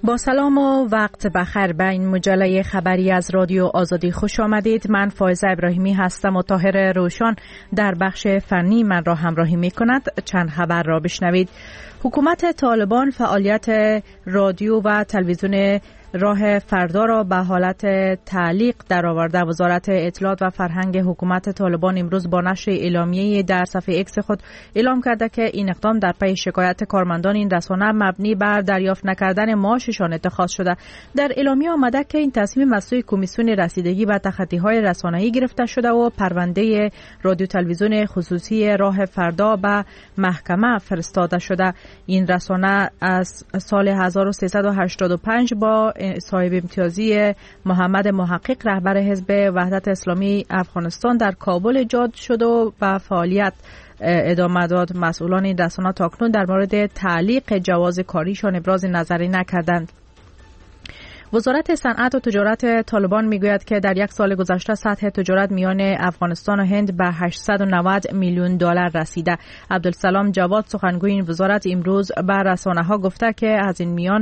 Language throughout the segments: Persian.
با سلام و وقت بخیر به این مجله خبری از رادیو آزادی خوش آمدید. من فائزه ابراهیمی هستم و طاهر روشان در بخش فنی من را همراهی می کند. چند خبر را بشنوید. حکومت طالبان فعالیت رادیو و تلویزیون راه فردا را به حالت تعلیق درآورده. وزارت اطلاعات و فرهنگ حکومت طالبان امروز با نشر اعلامیه در صفحه اکس خود اعلام کرده که این اقدام در پی شکایت کارمندان این رسانه مبنی بر دریافت نکردن معاششان اتخاذ شده. در اعلامیه آمده که این تصمیم مسئول کمیسیون رسیدگی به تخطی‌های رسانه‌ای گرفته شده و پرونده رادیو تلویزیون خصوصی راه فردا به محکمه فرستاده شده. این رسانه از سال 1385 با صاحب امتیازی محمد محقق رهبر حزب وحدت اسلامی افغانستان در کابل ایجاد شد و به فعالیت ادامه داد. مسئولان این رسانه تاکنون در مورد تعلیق جواز کاریشان ابراز نظری نکردند. وزارت صنعت و تجارت طالبان میگوید که در یک سال گذشته سطح تجارت میان افغانستان و هند به 890 میلیون دلار رسیده. عبدالسلام جواد سخنگوی این وزارت امروز به رسانه‌ها گفته که از این میان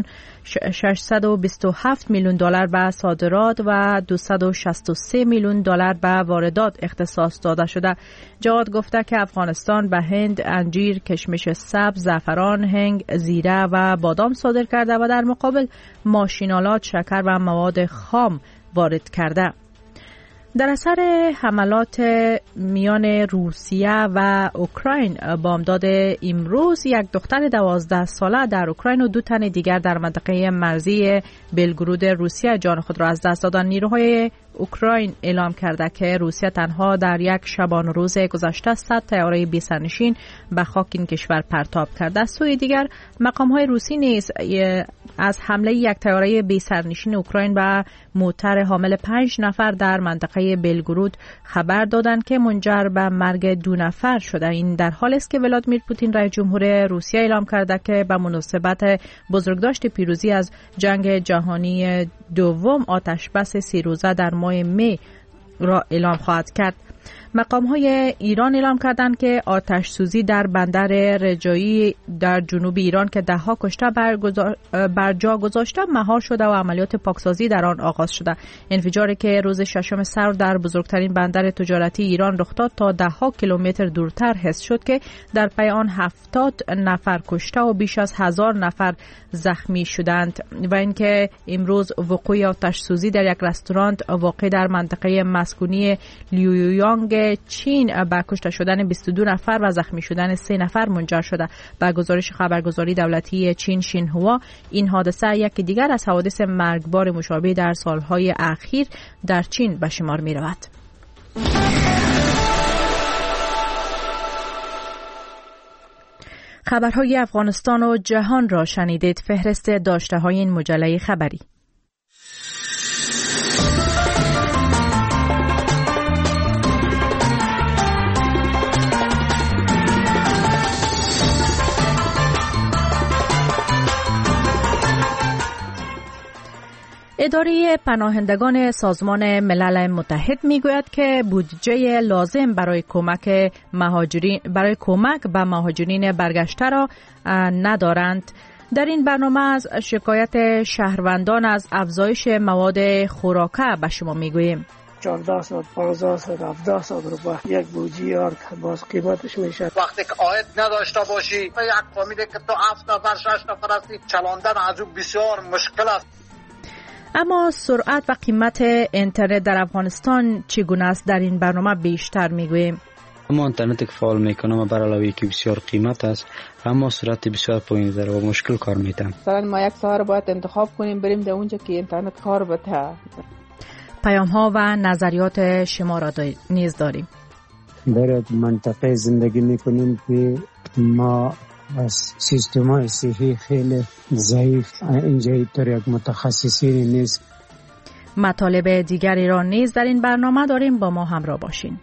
627 میلیون دلار به صادرات و 263 میلیون دلار به واردات اختصاص داده شده. جواد گفته که افغانستان به هند انجیر، کشمش سبز، زعفران، هنگ، زیره و بادام صادر کرده و در مقابل ماشین‌آلات، شکر و مواد خام وارد کرده. در اثر حملات میان روسیه و اوکراین بامداد امروز یک دختر 12 ساله در اوکراین و 2 تن دیگر در منطقه مرزی بلگرود روسیه جان خود را از دست دادند. نیروهای اوکراین اعلام کرده که روسیه تنها در یک شبانه روز گذشته 100 طیاره بی سرنشین به خاک این کشور پرتاب کرده. سوی دیگر مقام‌های روسی نیز از حمله یک طیاره بی سرنشین اوکراین به موتر حامل 5 نفر در منطقه بلگرود خبر دادند که منجر به مرگ 2 نفر شده. این در حالی است که ولادیمیر پوتین رئیس جمهور روسیه اعلام کرده که به مناسبت بزرگداشت پیروزی از جنگ جهانی دوم آتش بس 3 روزه در ماه می را اعلام خواهد کرد. مقام‌های ایران اعلام کردند که آتش سوزی در بندر رجایی در جنوب ایران که 10 کشته بر جا گذاشته مهار شده و عملیات پاکسازی در آن آغاز شده. انفجاری که روز 6 سرد در بزرگترین بندر تجارتی ایران رخ داد تا 10 کیلومتر دورتر حس شد که در پی آن 70 نفر کشته و بیش از 1000 نفر زخمی شدند و اینکه امروز وقوع آتش سوزی در یک رستوران واقع در منطقه مسکونی لیویانگ چین به کشته شدن 22 نفر و زخمی شدن 3 نفر منجر شده. به گزارش خبرگزاری دولتی چین شینهوا این حادثه یکی دیگر از حوادث مرگبار مشابه در سالهای اخیر در چین به شمار می رود. خبرهای افغانستان و جهان را شنیدید. فهرست داشته های این مجله خبری. اداره پناهندگان سازمان ملل متحد میگوید که بودجه لازم برای کمک به مهاجرین برگشته را ندارند. در این برنامه از شکایت شهروندان از افزایش مواد خوراکه به شما میگوییم. 1400 1500 1700 روپیه یک بوجی یار باز قیمتش میشه. وقتی که عاید نداشته باشی یک فامیلی که تو 7 نفر 6 نفر هستی چلاندن از اون بسیار مشکل است. اما سرعت و قیمت اینترنت در افغانستان چگونه است؟ در این برنامه بیشتر میگوییم. اما اینترنتی که فعال میکنم و بر علاوه که بسیار قیمت است اما سرعت بسیار پایین داره و مشکل کار میتم. مثلا ما یک ساعت رو باید انتخاب کنیم بریم در اونجا که اینترنت کار بده. پیام ها و نظریات شما را نیز داریم. در منطقه زندگی میکنیم که ما از سیستم‌های صحی خیلی ضعیف، اینجا طور یک متخصصین نیست. مطالب دیگری را نیز در این برنامه داریم، با ما همراه باشین.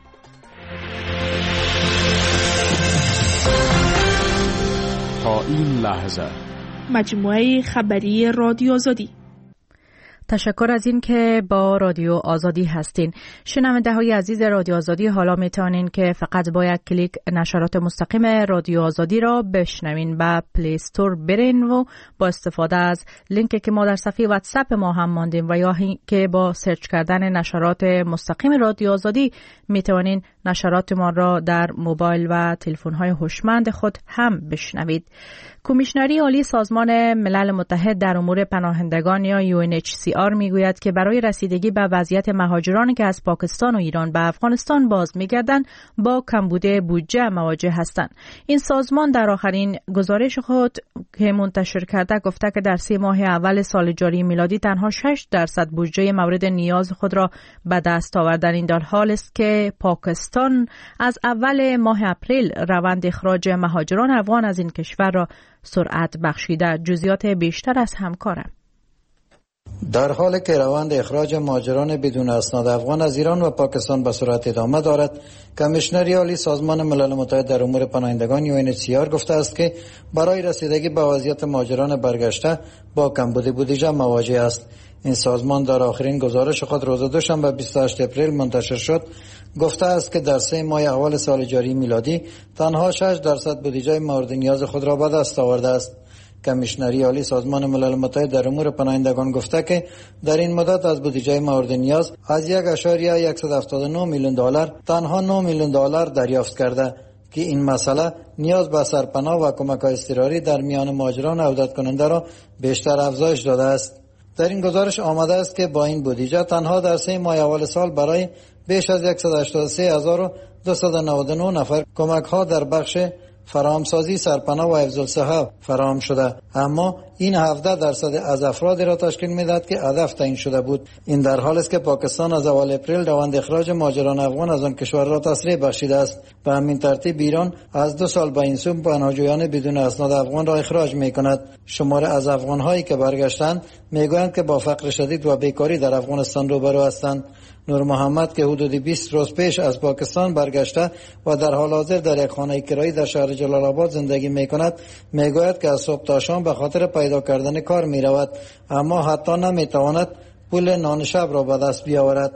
تا این لحظه مجموعه خبری رادیو آزادی. تشکر از این که با رادیو آزادی هستین. شنونده های عزیز رادیو آزادی، حالا میتونین که فقط با یک کلیک نشرات مستقیم رادیو آزادی را بشنوین. با پلی استور برین و با استفاده از لینکی که ما در صفحه واتساپ ما هم ماندیم و یا که با سرچ کردن نشرات مستقیم رادیو آزادی میتونین نشرات ما را در موبایل و تلفن های هوشمند خود هم بشنوید. کمیشنری عالی سازمان ملل متحد در امور پناهندگان یا UNHCR میگوید که برای رسیدگی به وضعیت مهاجرانی که از پاکستان و ایران به افغانستان باز میگردند با کمبود بودجه مواجه هستند. این سازمان در آخرین گزارش خود که منتشر کرده گفته که در 3 ماه اول سال جاری میلادی تنها 6% بودجه مورد نیاز خود را به دست آورد. این در حال است که پاکستان از اول ماه اپریل روند اخراج مهاجران افغان از این کشور را سرعت بخشیده. جزئیات بیشتر از همکارم. در حالی که روند اخراج مهاجران بدون اسناد افغان از ایران و پاکستان به سرعت ادامه دارد، کمیشنری عالی سازمان ملل متحد در امور پناهندگان UNHCR گفته است که برای رسیدگی به وضعیت مهاجران برگشته با کمبود بودجه مواجه است. این سازمان در آخرین گزارش خود روز دوشنبه 28 اپریل منتشر شد گفته است که در 3 ماه اول سال جاری میلادی تنها 6% بودجه مورد نیاز خود را به دست آورده است. کمیشنری عالی سازمان ملل متحد در امور پناهندگان گفته که در این مدت از بودجه مورد نیاز از 1.179 میلیون دلار تنها 9 میلیون دلار دریافت کرده که این مسئله نیاز به سرپناه و کمک‌های اضطراری در میان مهاجران عودت کننده را بیشتر افزایش داده است. در این گزارش آمده است که با این بودجه تنها در 3 ماه اول سال برای بیش از 183,299 نفر کمک‌ها در بخش فراهمسازی سرپناه و حفظ الصحه فراهم شده، اما این 17% از افرادی را تشکیل می‌دهد که هدف تعیین شده بود. این در حالی است که پاکستان از اول اپریل روند اخراج مهاجران افغان از آن کشور را تسریع بخشیده است. به همین ترتیب ایران از 2 سال به این سو پناهجویان بدون اسناد افغان را اخراج می‌کند. شماره از افغان‌هایی که برگشتند می‌گویند که با فقر شدید و بیکاری در افغانستان روبرو هستند. نور محمد که حدود 20 روز پیش از پاکستان برگشته و در حال حاضر در یک خانه کرایی در شهر جلال آباد زندگی می‌کند، می‌گوید که از صبح تا شام به خاطر پیدا کردن کار می‌رود، اما حتی نمی‌تواند پول نان شب را به دست بیاورد.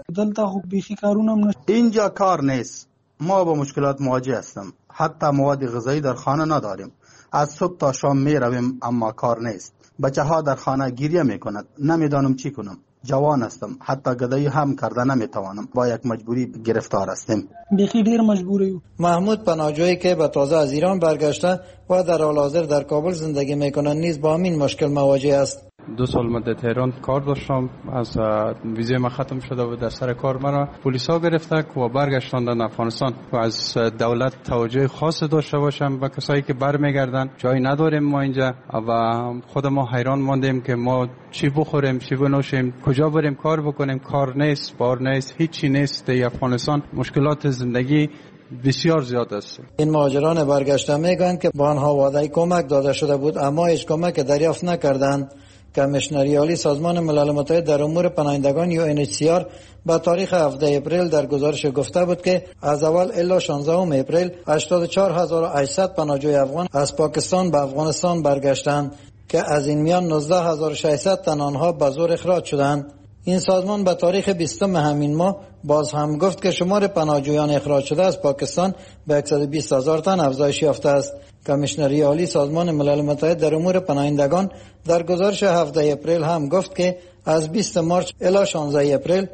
اینجا کار نیست. ما با مشکلات مواجه هستیم. حتی مواد غذایی در خانه نداریم. از صبح تا شام می‌رویم اما کار نیست. بچه‌ها در خانه گریه می‌کنند. نمی‌دانم چی کنم. جوان هستم، حتی گدایی هم کرده نمیتوانم. با یک مجبوری گرفتار هستیم. بیخی دیر مجبوری. محمود پناهجویی که به تازه از ایران برگشته و در حال حاضر در کابل زندگی میکنند نیز با همین مشکل مواجه است. 2 سال مدت ایران کار داشتم، از ویزه ما ختم شده و در سر کار مرا پلیسا گرفته و برگشتاندن افغانستان و از دولت توجه خاص داشته باشم و کسایی که برمیگردن. جایی نداریم ما اینجا و خود ما حیران ماندیم که ما چی بخوریم، چی بنوشیم، کجا بریم کار بکنیم. کار نیست، بار نیست، هیچی نیست. در افغانستان مشکلات زندگی بسیار زیاد است. این مهاجران برگشته میگن که با آنها وعده کمک داده شده بود اما هیچ کمک دریافت نکردند. کمیشنری عالی سازمان ملل متحد در امور پناهندگان UNHCR با تاریخ 17 اپریل در گزارش گفته بود که از اول الی 16 اپریل 84,800 پناهجوی افغان از پاکستان به افغانستان برگشتند که از این میان 19,600 تن آنها به زور اخراج شدند. این سازمان به تاریخ 20 همین ماه باز هم گفت که شمار پناهجویان اخراج شده از پاکستان به 120,000 تن افزایش یافته است. کمیشنری عالی سازمان ملل متحد در امور پناهندگان در گزارش 17 اپریل هم گفت که از 20 مارچ الی 16 اپریل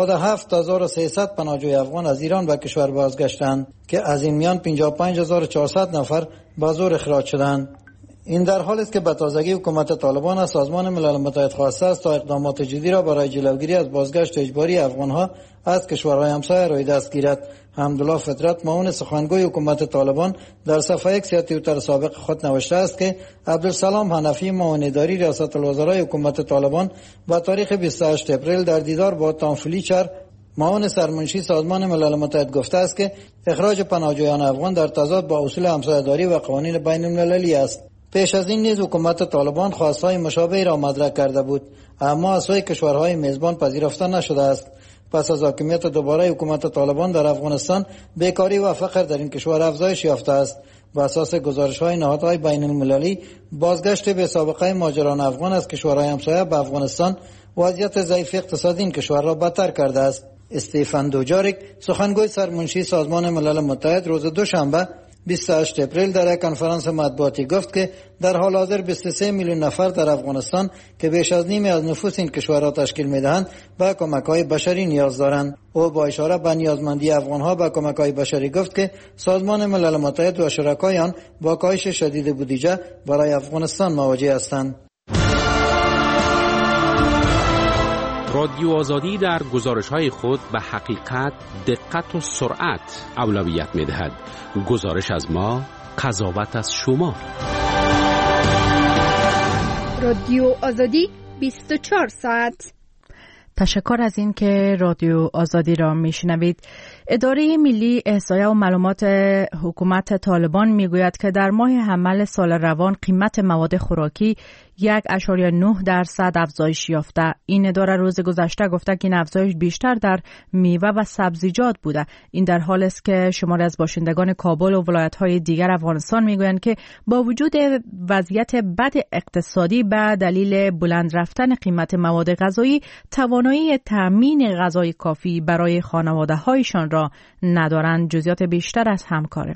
97,300 پناهجوی افغان از ایران به کشور بازگشتند که از این میان 55,400 نفر به زور اخراج شدند. این در حالی است که به تازگی حکومت طالبان از سازمان ملل متحد خواسته است تا اقدامات جدی را برای جلوگیری از بازگشت اجباری افغانها از کشورهای همسایه روی دست گیرد. حمدالله فطرت معاون سخنگوی حکومت طالبان در صفحه اکس یا توییتر سابق خود نوشته است که عبدالسلام حنفی معاون اداری ریاست الوزرای حکومت طالبان با تاریخ 28 اپریل در دیدار با تام فلیچر معاون سرمنشی سازمان ملل متحد گفته است که اخراج پناهجویان افغان در تضاد با اصول همسایه‌داری و قوانین بین المللی است. پیش از این نیز حکومت طالبان خواستهای مشابهی را مطرح کرده بود اما از سوی کشورهای میزبان پذیرفته نشده است. پس از حاکمیت دوباره حکومت طالبان در افغانستان بیکاری و فقر در این کشور افزایش یافته است. بر اساس گزارش‌های نهادهای بین المللی بازگشت به سابقه مهاجران افغان از کشورهای همسایه به افغانستان وضعیت ضعیف اقتصادی این کشور را بدتر کرده است. استیفن دوجاریک سخنگوی سرمنشی سازمان ملل متحد روز دوشنبه 28 اپریل در یک کنفرانس مطبوعاتی گفت که در حال حاضر 23 میلیون نفر در افغانستان که بیش از نیمی از نفوس این کشور را تشکیل می‌دهند به کمک‌های بشری نیاز دارند. او با اشاره به نیازمندی افغان‌ها به کمک‌های بشری گفت که سازمان ملل متحد و شرکای آن با کاهش شدید بودجه برای افغانستان مواجه هستند. رادیو آزادی در گزارش‌های خود به حقیقت، دقت و سرعت اولویت می‌دهد. گزارش از ما، قضاوت از شما. رادیو آزادی 24 ساعت. تشکر از این که رادیو آزادی را میشنوید. اداره ملی احصایه و معلومات حکومت طالبان میگوید که در ماه حمل سال روان قیمت مواد خوراکی 1.9% افزایش یافته. این اداره روز گذشته گفته که این افزایش بیشتر در میوه و سبزیجات بوده. این در حالی است که شماری از باشندگان کابل و ولایت‌های دیگر افغانستان میگویند که با وجود وضعیت بد اقتصادی به دلیل بلند رفتن قیمت مواد غذایی توانایی تامین غذای کافی برای خانواده‌هایشان را ندارند. جزئیات بیشتر از همکارم.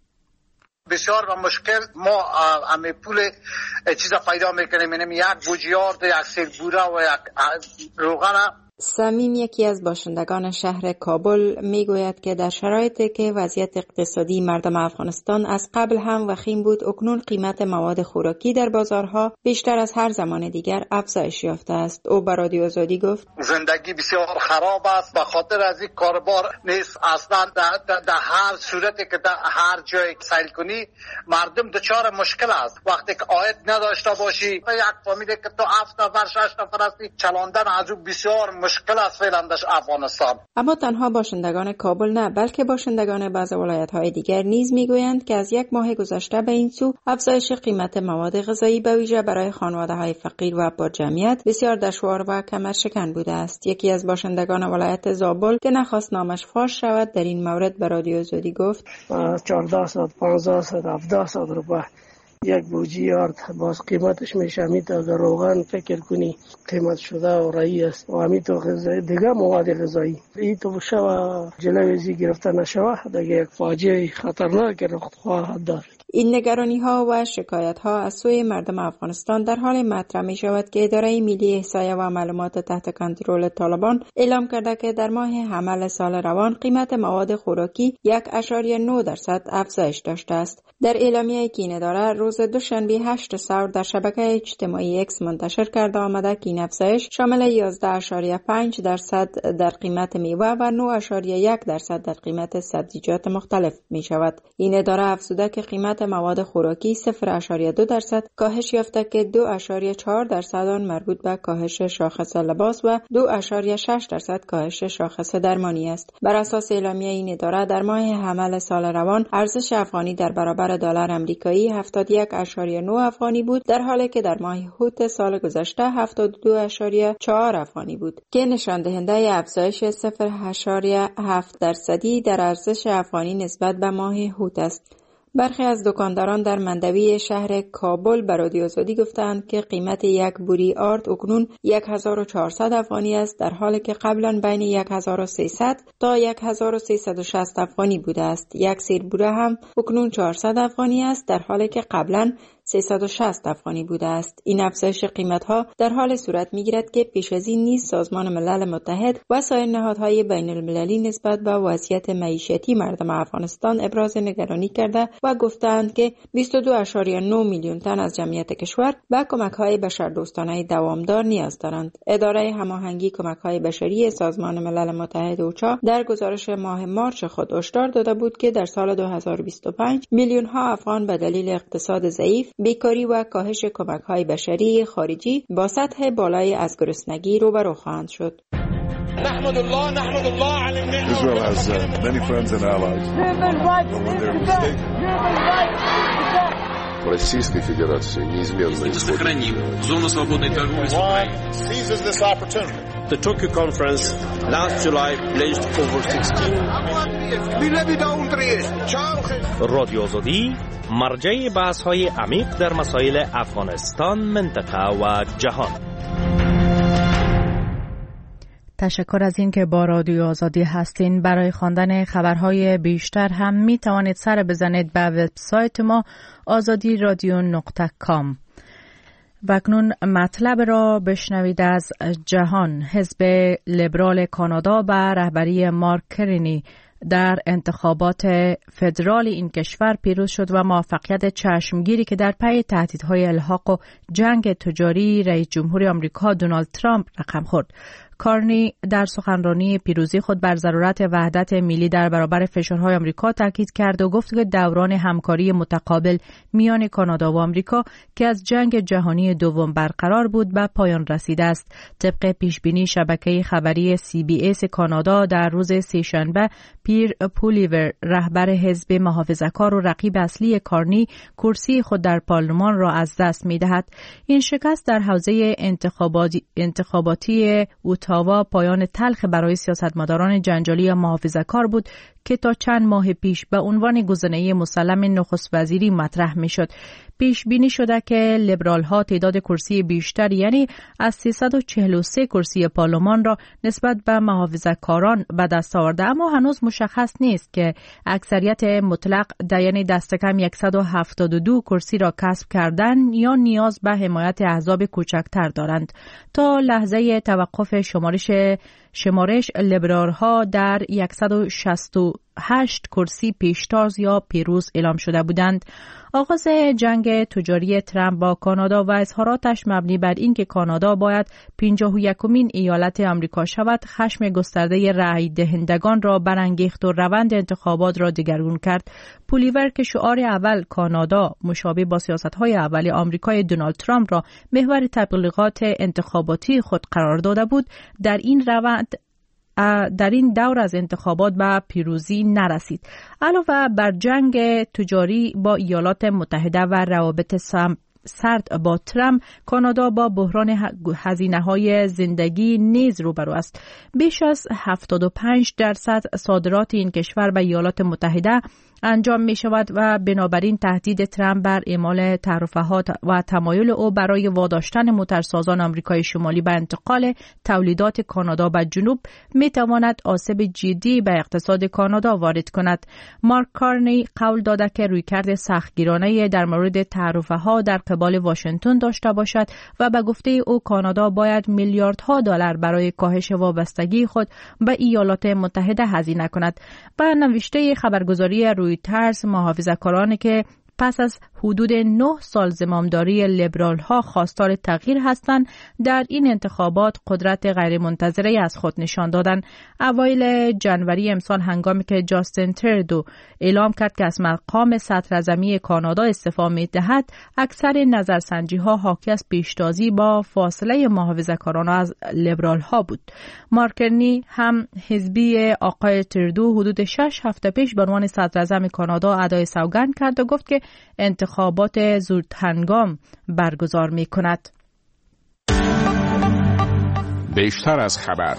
بسیار و مشکل ما همه پول چیزا پیدا میکنیم، یعنی یک بوجیارد، یک سیر بوره و یک روغن. سمیم یکی از باشندگان شهر کابل میگوید که در شرایطی که وضعیت اقتصادی مردم افغانستان از قبل هم وخیم بود، اکنون قیمت مواد خوراکی در بازارها بیشتر از هر زمان دیگر افزایش یافته است. او به رادیو آزادی گفت زندگی بسیار خراب است، به خاطر از این کاربار نیست. اصلا در هر صورتی که در هر جای سیل کنی مردم دچار مشکل است. وقتی که عاید نداشته باشی، یک فامیلی که تو 7 نفر 6 نفر هستی، چلاندن از او بسیار مشکل است فعلا در افغانستان. اما تنها باشندگان کابل نه، بلکه باشندگان بعض ولایت‌های دیگر نیز میگویند که از یک ماه گذشته به این سو افزایش قیمت مواد غذایی به ویژه برای خانواده‌های فقیر و با جمعیت بسیار دشوار و کمرشکن بوده است. یکی از باشندگان ولایت زابل که نخواست نامش فاش شود در این مورد به رادیو آزادی گفت 1400 1500 1700 روپیه یک بوجی آرد باز قیمتش میشه. همیتا در روغن فکر کنی قیمت شده و رایی است و همیتا دیگه مواد غذایی این تو شوه جلویزی گرفته نشوه دیگه یک فاجعه خطرناک رخ خواهد داشت. این نگرانی ها و شکایت ها از سوی مردم افغانستان در حال مطرح می شود که اداره ملی احصایه و معلومات تحت کنترل طالبان اعلام کرده که در ماه حمل سال روان قیمت مواد خوراکی 1.9% افزایش داشته است. در اعلامیه‌ای که این اداره روز دوشنبه 8 سور در شبکه اجتماعی اکس منتشر کرده آمده که این افزایش شامل 11.5% در قیمت میوه و 9.1% در قیمت سبزیجات مختلف می شود. این اداره افزوده که قیمت مواد خوراکی 0.2% کاهش یافته که 2.4% آن مربوط به کاهش شاخص لباس و 2.6% کاهش شاخص درمانی است. بر اساس اعلامیه این اداره در ماه حمل سال روان ارزش افغانی در برابر دلار آمریکایی 71.9 افغانی بود، در حالی که در ماه هوت سال گذشته 72.4 افغانی بود که نشان دهنده افزایش 0.7% در ارزش افغانی نسبت به ماه هوت است. برخی از دکانداران در مندوی شهر کابل به رادیو آزادی گفتند که قیمت یک بوری آرد اکنون 1400 افغانی است، در حالی که قبلا بین 1300 تا 1360 افغانی بوده است. یک سیر بوره هم اکنون 400 افغانی است، در حالی که قبلا 360 افغانی بوده است. این افزایش قیمت‌ها در حال صورت می‌گیرد که پیش از این نیز سازمان ملل متحد و سایر نهادهای بین‌المللی نسبت به وضعیت معیشتی مردم افغانستان ابراز نگرانی کرده و گفتند که 22.9 میلیون تن از جمعیت کشور به کمک‌های بشردوستانه دوامدار نیاز دارند. اداره هماهنگی کمک‌های بشری سازمان ملل متحد اوچا در گزارش ماه مارچ خود هشدار داده بود که در سال 2025 میلیون‌ها افغان به دلیل اقتصاد ضعیف، بیکاری و کاهش کمک‌های بشری خارجی با سطح بالای از گرسنگی روبرو خواهند شد. نحمد الله على النعمة. Israel has many friends and allies. В Российской Федерации неизменно сохраним зону свободной торговли с Украиной. Seizes this opportunity. The Tokyo conference last July pledged over 16. رادیو آزادی مرجع بحث‌های عمیق در مسائل افغانستان، منطقه و جهان. تشکر از این که با رادیو آزادی هستین. برای خواندن خبرهای بیشتر هم می توانید سر بزنید به وبسایت ما azadiradio.com. و اکنون مطلب را بشنوید از جهان. حزب لیبرال کانادا به رهبری مارک کرنی در انتخابات فدرال این کشور پیروز شد و موفقیت چشمگیری که در پی تهدیدهای الحاق و جنگ تجاری رئیس جمهور آمریکا دونالد ترامپ رقم خورد. کارنی در سخنرانی پیروزی خود بر ضرورت وحدت ملی در برابر فشارهای آمریکا تاکید کرد و گفت که دوران همکاری متقابل میان کانادا و آمریکا که از جنگ جهانی دوم برقرار بود به پایان رسیده است. طبق پیشبینی شبکه خبری CBS کانادا در روز سه‌شنبه پیر پولیور رهبر حزب محافظه‌کار و رقیب اصلی کارنی کرسی خود در پارلمان را از دست می‌دهد. این شکست در حوزه انتخاباتی اوتاوا پایان تلخ برای سیاستمداران جنجالی محافظه‌کار بود که تا چند ماه پیش به عنوان گزینه مسلم نخست وزیری مطرح می‌شد. پیش بینی شده که لیبرال ها تعداد کرسی بیشتر یعنی از 343 کرسی پارلمان را نسبت به محافظه‌کاران به دست آورده، اما هنوز مشخص نیست که اکثریت مطلق یعنی دست کم 172 کرسی را کسب کردن یا نیاز به حمایت احزاب کوچکتر دارند. تا لحظه توقف شمارش لیبرال ها در 168 کرسی پیشتاز یا پیروز اعلام شده بودند. آغاز جنگ تجاری ترامپ با کانادا و اظهاراتش مبنی بر اینکه کانادا باید 51مین ایالت آمریکا شود خشم گسترده رأی دهندگان را برانگیخت و روند انتخابات را دگرگون کرد. پولیور که شعار اول کانادا مشابه با سیاست‌های اول آمریکای دونالد ترامپ را محور تبلیغات انتخاباتی خود قرار داده بود، در این دور از انتخابات به پیروزی نرسید. علاوه بر جنگ تجاری با ایالات متحده و روابط سرد با ترامپ، کانادا با بحران هزینه‌های زندگی نیز روبرو است. بیش از 75% صادرات این کشور به ایالات متحده انجام می شود و بنابراین تهدید ترامپ بر اعمال تعرفه‌ها و تمایل او برای واداشتن موتورسازان آمریکای شمالی به انتقال تولیدات کانادا به جنوب می تواند آسیب جدی به اقتصاد کانادا وارد کند. مارک کارنی قول داده که رویکرد سختگیرانه در مورد تعرفه‌ها در قبال واشنگتن داشته باشد و به گفته او کانادا باید میلیاردها دلار برای کاهش وابستگی خود به ایالات متحده هزینه کند. به نوشته خبرگزاری رویترز، محافظه‌کارانی که پس از حدود 9 سال زمامداری لیبرال ها خواستار تغییر هستند در این انتخابات قدرت غیرمنتظره از خود نشان دادند. اوایل جنوری امسال هنگامی که جاستین تردو اعلام کرد که از مقام صدراعظمی کانادا استعفا می‌دهد، اکثر نظرسنجی ها حاکی از پیشتازی با فاصله محافظه‌کاران از لیبرال ها بود. مارکنی هم حزبی آقای تردو حدود 6 هفته پیش به عنوان صدراعظم کانادا ادای سوگند کرد و گفت که انتخابات زودهنگام برگزار می کند. بیشتر از خبر.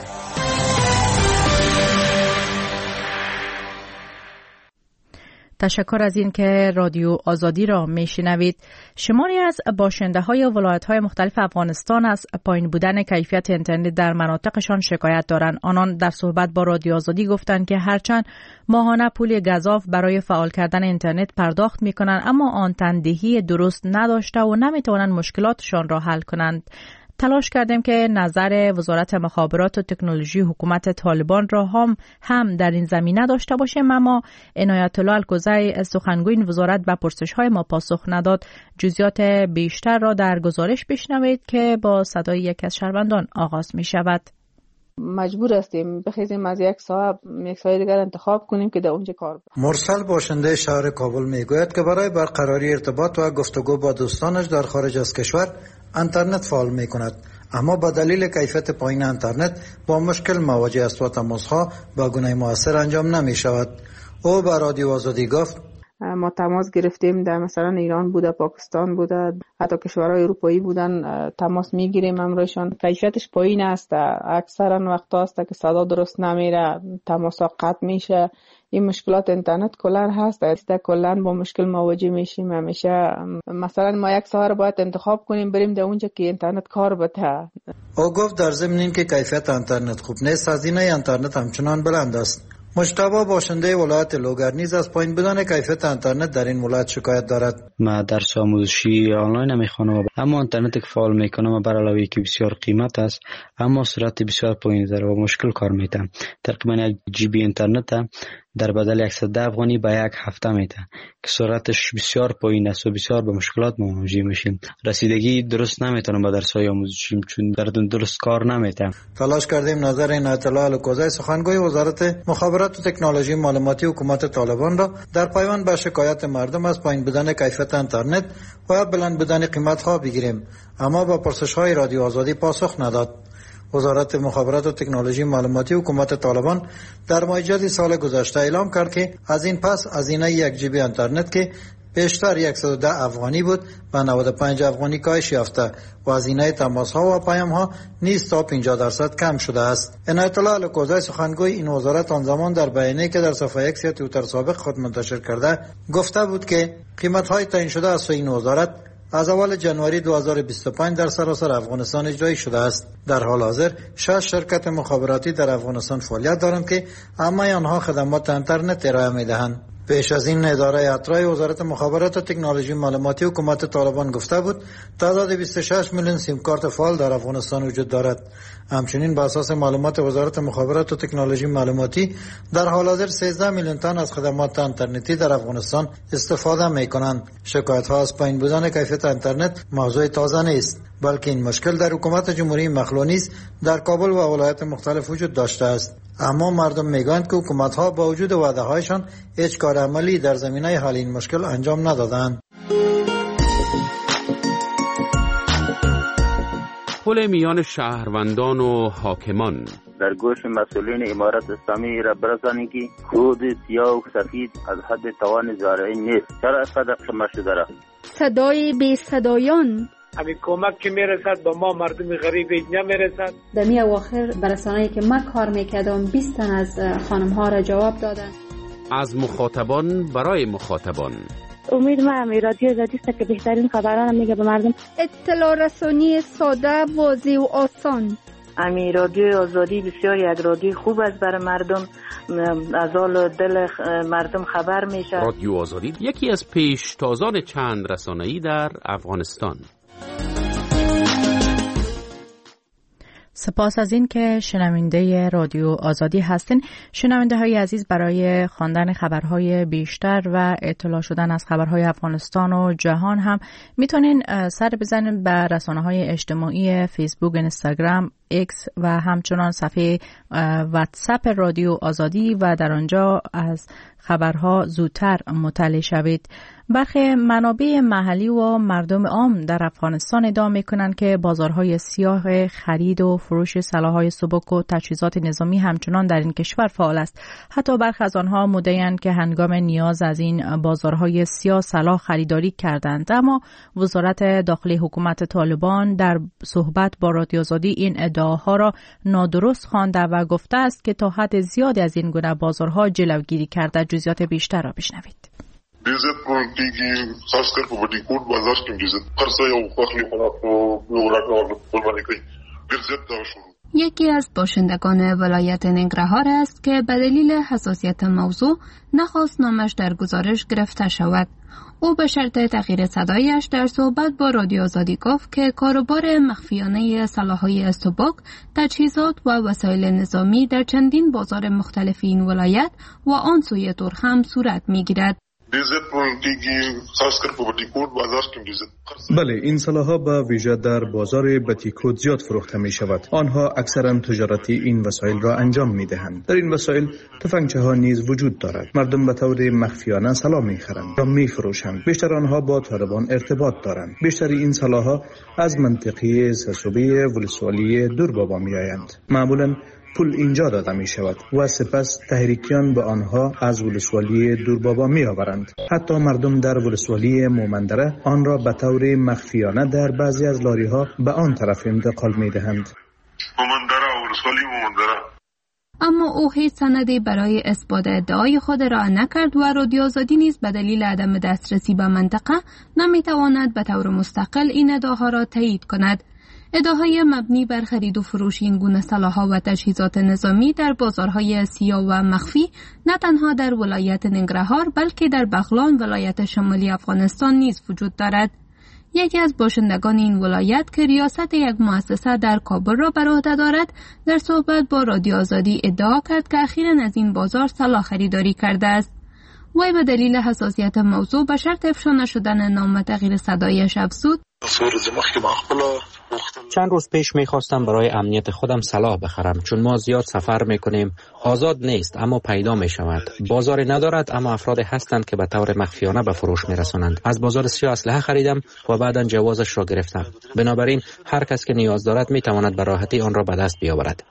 تشکر از این که رادیو آزادی را میشنوید. شماری از باشنده های ولایت های مختلف افغانستان از پایین بودن کیفیت اینترنت در مناطقشان شکایت دارند. آنان در صحبت با رادیو آزادی گفتند که هرچند ماهانه پول گزاف برای فعال کردن اینترنت پرداخت میکنند، اما آن تندهی درست نداشته و نمیتوانند مشکلاتشان را حل کنند. تلاش کردیم که نظر وزارت مخابرات و تکنولوژی حکومت طالبان را هم در این زمینه داشته باشیم، اما عنایت الله الکوزی سخنگوی این وزارت به پرسش‌های ما پاسخ نداد. جزئیات بیشتر را در گزارش بشنوید که با صدای یک از شهروندان آغاز می شود. مجبور هستیم بخیزیم از یک سایه دیگر انتخاب کنیم که در اونجا کار بکنیم. مرسل باشنده شهر کابل میگوید که برای برقراری ارتباط و گفتگو با دوستانش در خارج از کشور اینترنت فعال می کند، اما با دلیل کیفیت پایین اینترنت با مشکل مواجه است و تماس‌ها با گونه مؤثر انجام نمی شود. او به رادیو آزادی گفت ما تماس گرفتیم، در مثلا ایران بوده، پاکستان بوده، حتی کشورهای اروپایی بودن، تماس میگیریم امروزشان. کیفیتش پایین است، اکثرا وقتا است که صدا درست نمیره، تماس قطع میشه. این مشکلات اینترنت کلا هست، کلا با مشکل مواجه میشیم. همیشه مثلا ما یک ساعت باید انتخاب کنیم بریم در اونجا که اینترنت کار بده. او گفت در ضمن این که کیفیت اینترنت خوب نیست، هزینه اینترنت همچنان بلند است. مجتبی باشنده ولایت لوگر نیز از پایین بودن کیفیت اینترنت در این ولایت شکایت دارد. ما درس آموزشی آنلاین نمیخوانم، اما اینترنتی که فعال میکنم بر علاوه که بسیار قیمت است، اما سرعت بسیار پایین داره و مشکل کار میده. تقریبا 1 GB اینترنت در بدل 110 افغانی به یک هفته میده که سرعتش بسیار پایین است و بسیار به مشکلات مواجه میشیم. رسیدگی درست نمیتونم با درس‌های آموزشیم چون درست کار نمیده. تلاش کردیم نظر اینایت الله الکوزی سخنگوی وزارت مخابرات و تکنولوژی معلوماتی حکومت طالبان را در پیوند به شکایت مردم از پایین بودن کیفیت اینترنت و بلند بودن قیمت‌ها بگیریم، اما با پرسش‌های رادیو آزادی پاسخ نداد. وزارت مخابرات و تکنولوژی معلوماتی حکومت طالبان در ماه جدی سال گذشته اعلام کرد که از این پس هزینه 1 GB اینترنت که بیشتر 110 افغانی بود و 95 افغانی کاهش یافته و هزینه تماس‌ها و پیام‌ها نیز تا 50% کم شده است. عنایت الله الکوزی سخنگوی این وزارت آن زمان در بیانیه‌ای که در صفحه اکس توییتر سابق خود منتشر کرده گفته بود که قیمت‌های تعیین شده از سوی این وزارت از اول جنوری 2025 در سراسر افغانستان اجرایی شده است. در حال حاضر 6 شرکت مخابراتی در افغانستان فعالیت دارند که همه آنها خدمات اینترنت ارائه می‌دهند. پیش از این اداره اطراح وزارت مخابرات و تکنولوژی معلوماتی حکومت طالبان گفته بود تعداد 26 میلیون سیم کارت فعال در افغانستان وجود دارد. همچنین بر اساس معلومات وزارت مخابرات و تکنولوژی معلوماتی در حال حاضر 13 میلیون تن از خدمات اینترنتی در افغانستان استفاده می‌کنند. شکایت‌ها از پایین بودن کیفیت اینترنت موضوع تازه نیست، بلکه این مشکل در حکومت جمهوری مخلوع نیز در کابل و ولایات مختلف وجود داشته است. اما مردم میگویند که حکومت‌ها با وجود وعده‌هایشان هیچ کار عملی در زمینه حل این مشکل انجام ندادند. پل میان شهروندان و حاکمان در گوش مسئولین امارت اسلامی را برسانید که خود سیاه و سفید از حد توان زارعین نیست. چرا اینقدر شما شده را؟ صدای بی صدایان همین کمک که میرسد با ما مردم غریب نمیرسد. در می اواخر برسانه‌ای که من کار میکردم 20 تن از خانم ها را جواب دادن. از مخاطبان برای مخاطبان. امید ما رادیو آزادی است که بهترین خبران میگه به مردم. اطلاع رسانی ساده، واضح و آسان. امی رادیو آزادی بسیار یک رادیو خوب است برای مردم، از حال دل مردم خبر میشه. رادیو آزادی یکی از پیشتازان چند رسانه‌ای در افغانستان. سپاس از این که شنونده رادیو آزادی هستین. شنونده های عزیز، برای خواندن خبرهای بیشتر و اطلاع شدن از خبرهای افغانستان و جهان هم میتونین سر بزنین به رسانه‌های اجتماعی فیسبوک، اینستاگرام، ایکس و همچنان صفحه واتساپ رادیو آزادی و در آنجا از خبرها زودتر مطلع شوید. برخی منابع محلی و مردم عام در افغانستان ادعا می‌کنند که بازارهای سیاه خرید و فروش سلاح‌های سبک و تجهیزات نظامی همچنان در این کشور فعال است. حتی برخی از آنها مدعی‌اند که هنگام نیاز از این بازارهای سیاه سلاح خریداری کردند، اما وزارت داخلی حکومت طالبان در صحبت با رادیو آزادی این ادعاها را نادرست خوانده و گفته است که تا حد زیادی از این گونه بازارها جلوگیری کرده. جزئیات بیشتر را بشنوید. ډیزت پرونټیږي خاص کر په وډی کوټ بازار کې ډیزت خرڅه یو خوخلی خو نو راکړو په باندې کوي ډیزت دا شروع. یکی از باشندگان ولایت ننگرهار است که به دلیل حساسیت موضوع نخواست نامش در گزارش گرفته شود. او به شرط تغییر صدایش در صحبت با رادیو آزادی گفت که کاروبار مخفیانه سلاح‌های سبک، تجهیزات و وسایل نظامی در چندین بازار مختلف این ولایت و آن سوی تور هم صورت می‌گیرد. بله، این سلاح‌ها به ویژه در بازار بتیکوت زیاد فروخته می شود. آنها اکثرا تجارتی این وسایل را انجام می دهند. در این وسایل تفنگچه ها نیز وجود دارد. مردم به طور مخفیانه سلاح می خرند یا می فروشند. بیشتر آنها با طالبان ارتباط دارند. بیشتر این سلاح‌ها از منطقه سسوبی ولسوالی دوربابا می آیند. معمولا پول اینجا داده می شود و سپس تحریکیان به آنها از ولسوالی دوربابا می آورند. حتی مردم در ولسوالی مومندره آن را به طور مخفیانه در بعضی از لاری ها به آن طرف انتقال می دهند. اما او هیچ سندی برای اثبات ادعای خود را نکرد و رادیو آزادی نیز به دلیل عدم دسترسی به منطقه نمیتواند به طور مستقل این ادعاها را تایید کند. ادعاهای مبنی بر خرید و فروش این گونه سلاح‌ها و تجهیزات نظامی در بازارهای سیاه و مخفی نه تنها در ولایت ننگرهار بلکه در بغلان ولایت شمالی افغانستان نیز وجود دارد. یکی از باشندگان این ولایت که ریاست یک مؤسسه در کابل را بر عهده دارد در صحبت با رادیو آزادی ادعا کرد که اخیراً از این بازار سلاح خریداری کرده است. وی به دلیل حساسیت موضوع به شرط افشا نشدن نام تغییر صدایش افزود: چند روز پیش میخواستم برای امنیت خودم سلاح بخرم، چون ما زیاد سفر میکنیم. آزاد نیست اما پیدا میشود. بازاری ندارد اما افراد هستند که به طور مخفیانه به فروش میرسانند. از بازار سیاه اسلحه خریدم و بعداً جوازش را گرفتم. بنابراین هر کس که نیاز دارد میتواند به راحتی آن را به دست بیاورد.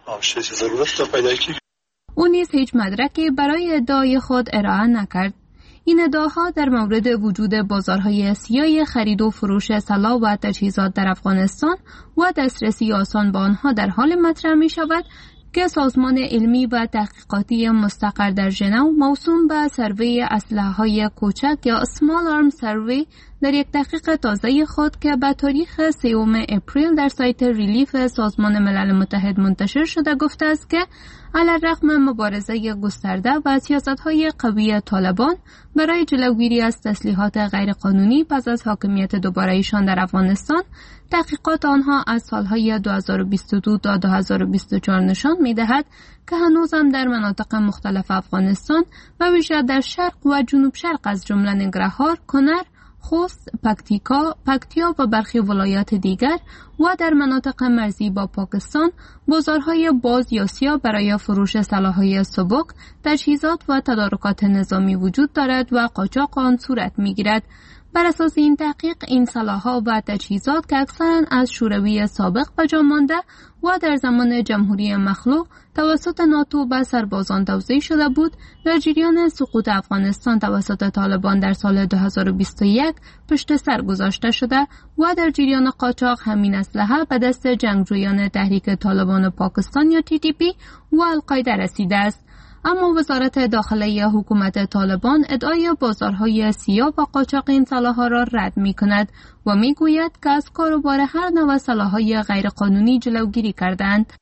او نیز هیچ مدرکی برای ادعای خود ارائه نکرد. این ادعاها در مورد وجود بازارهای سیاه خرید و فروش سلاح و تجهیزات در افغانستان و دسترسی آسان به آنها در حال مطرح می شود که سازمان علمی و تحقیقاتی مستقر در ژنو موسوم به سروی اسلحه‌های کوچک یا Small Arms Survey در یک تحقیق تازه خود که به تاریخ 3 اپریل در سایت ریلیف سازمان ملل متحد منتشر شده گفته است که علیرغم مبارزه گسترده و سیاست‌های قوی طالبان برای جلوگیری از تسلیحات غیرقانونی پس از حاکمیت دوباره ایشان در افغانستان، تحقیقات آنها از سالهای 2022 تا 2024 نشان می‌دهد که هنوز هم در مناطق مختلف افغانستان و ویژه در شرق و جنوب شرق از جمله ننگرهار، کنر، خوست، پکتیا و برخی ولایات دیگر و در مناطق مرزی با پاکستان بازارهای باز یا سیاه برای فروش سلاح‌های سبک، تجهیزات و تدارکات نظامی وجود دارد و قاچاق آن صورت می‌گیرد. بر اساس این تحقیق این سلاح‌ها و تجهیزات که اکثراً از شوروی سابق به جا مانده و در زمان جمهوری مخلوع توسط ناتو به سربازان توزیع شده بود، در جریان سقوط افغانستان توسط طالبان در سال 2021 پشت سر گذاشته شده و در جریان قاچاق همین اسلحه به دست جنگجویان تحریک طالبان پاکستان یا TTP و القاعده رسیده است. اما وزارت داخله حکومت طالبان ادعای بازارهای سیاه و قاچاق این سلاح‌ها را رد می‌کند و می‌گوید که از کاروبار هر نوع سلاح‌های غیرقانونی جلوگیری کردند.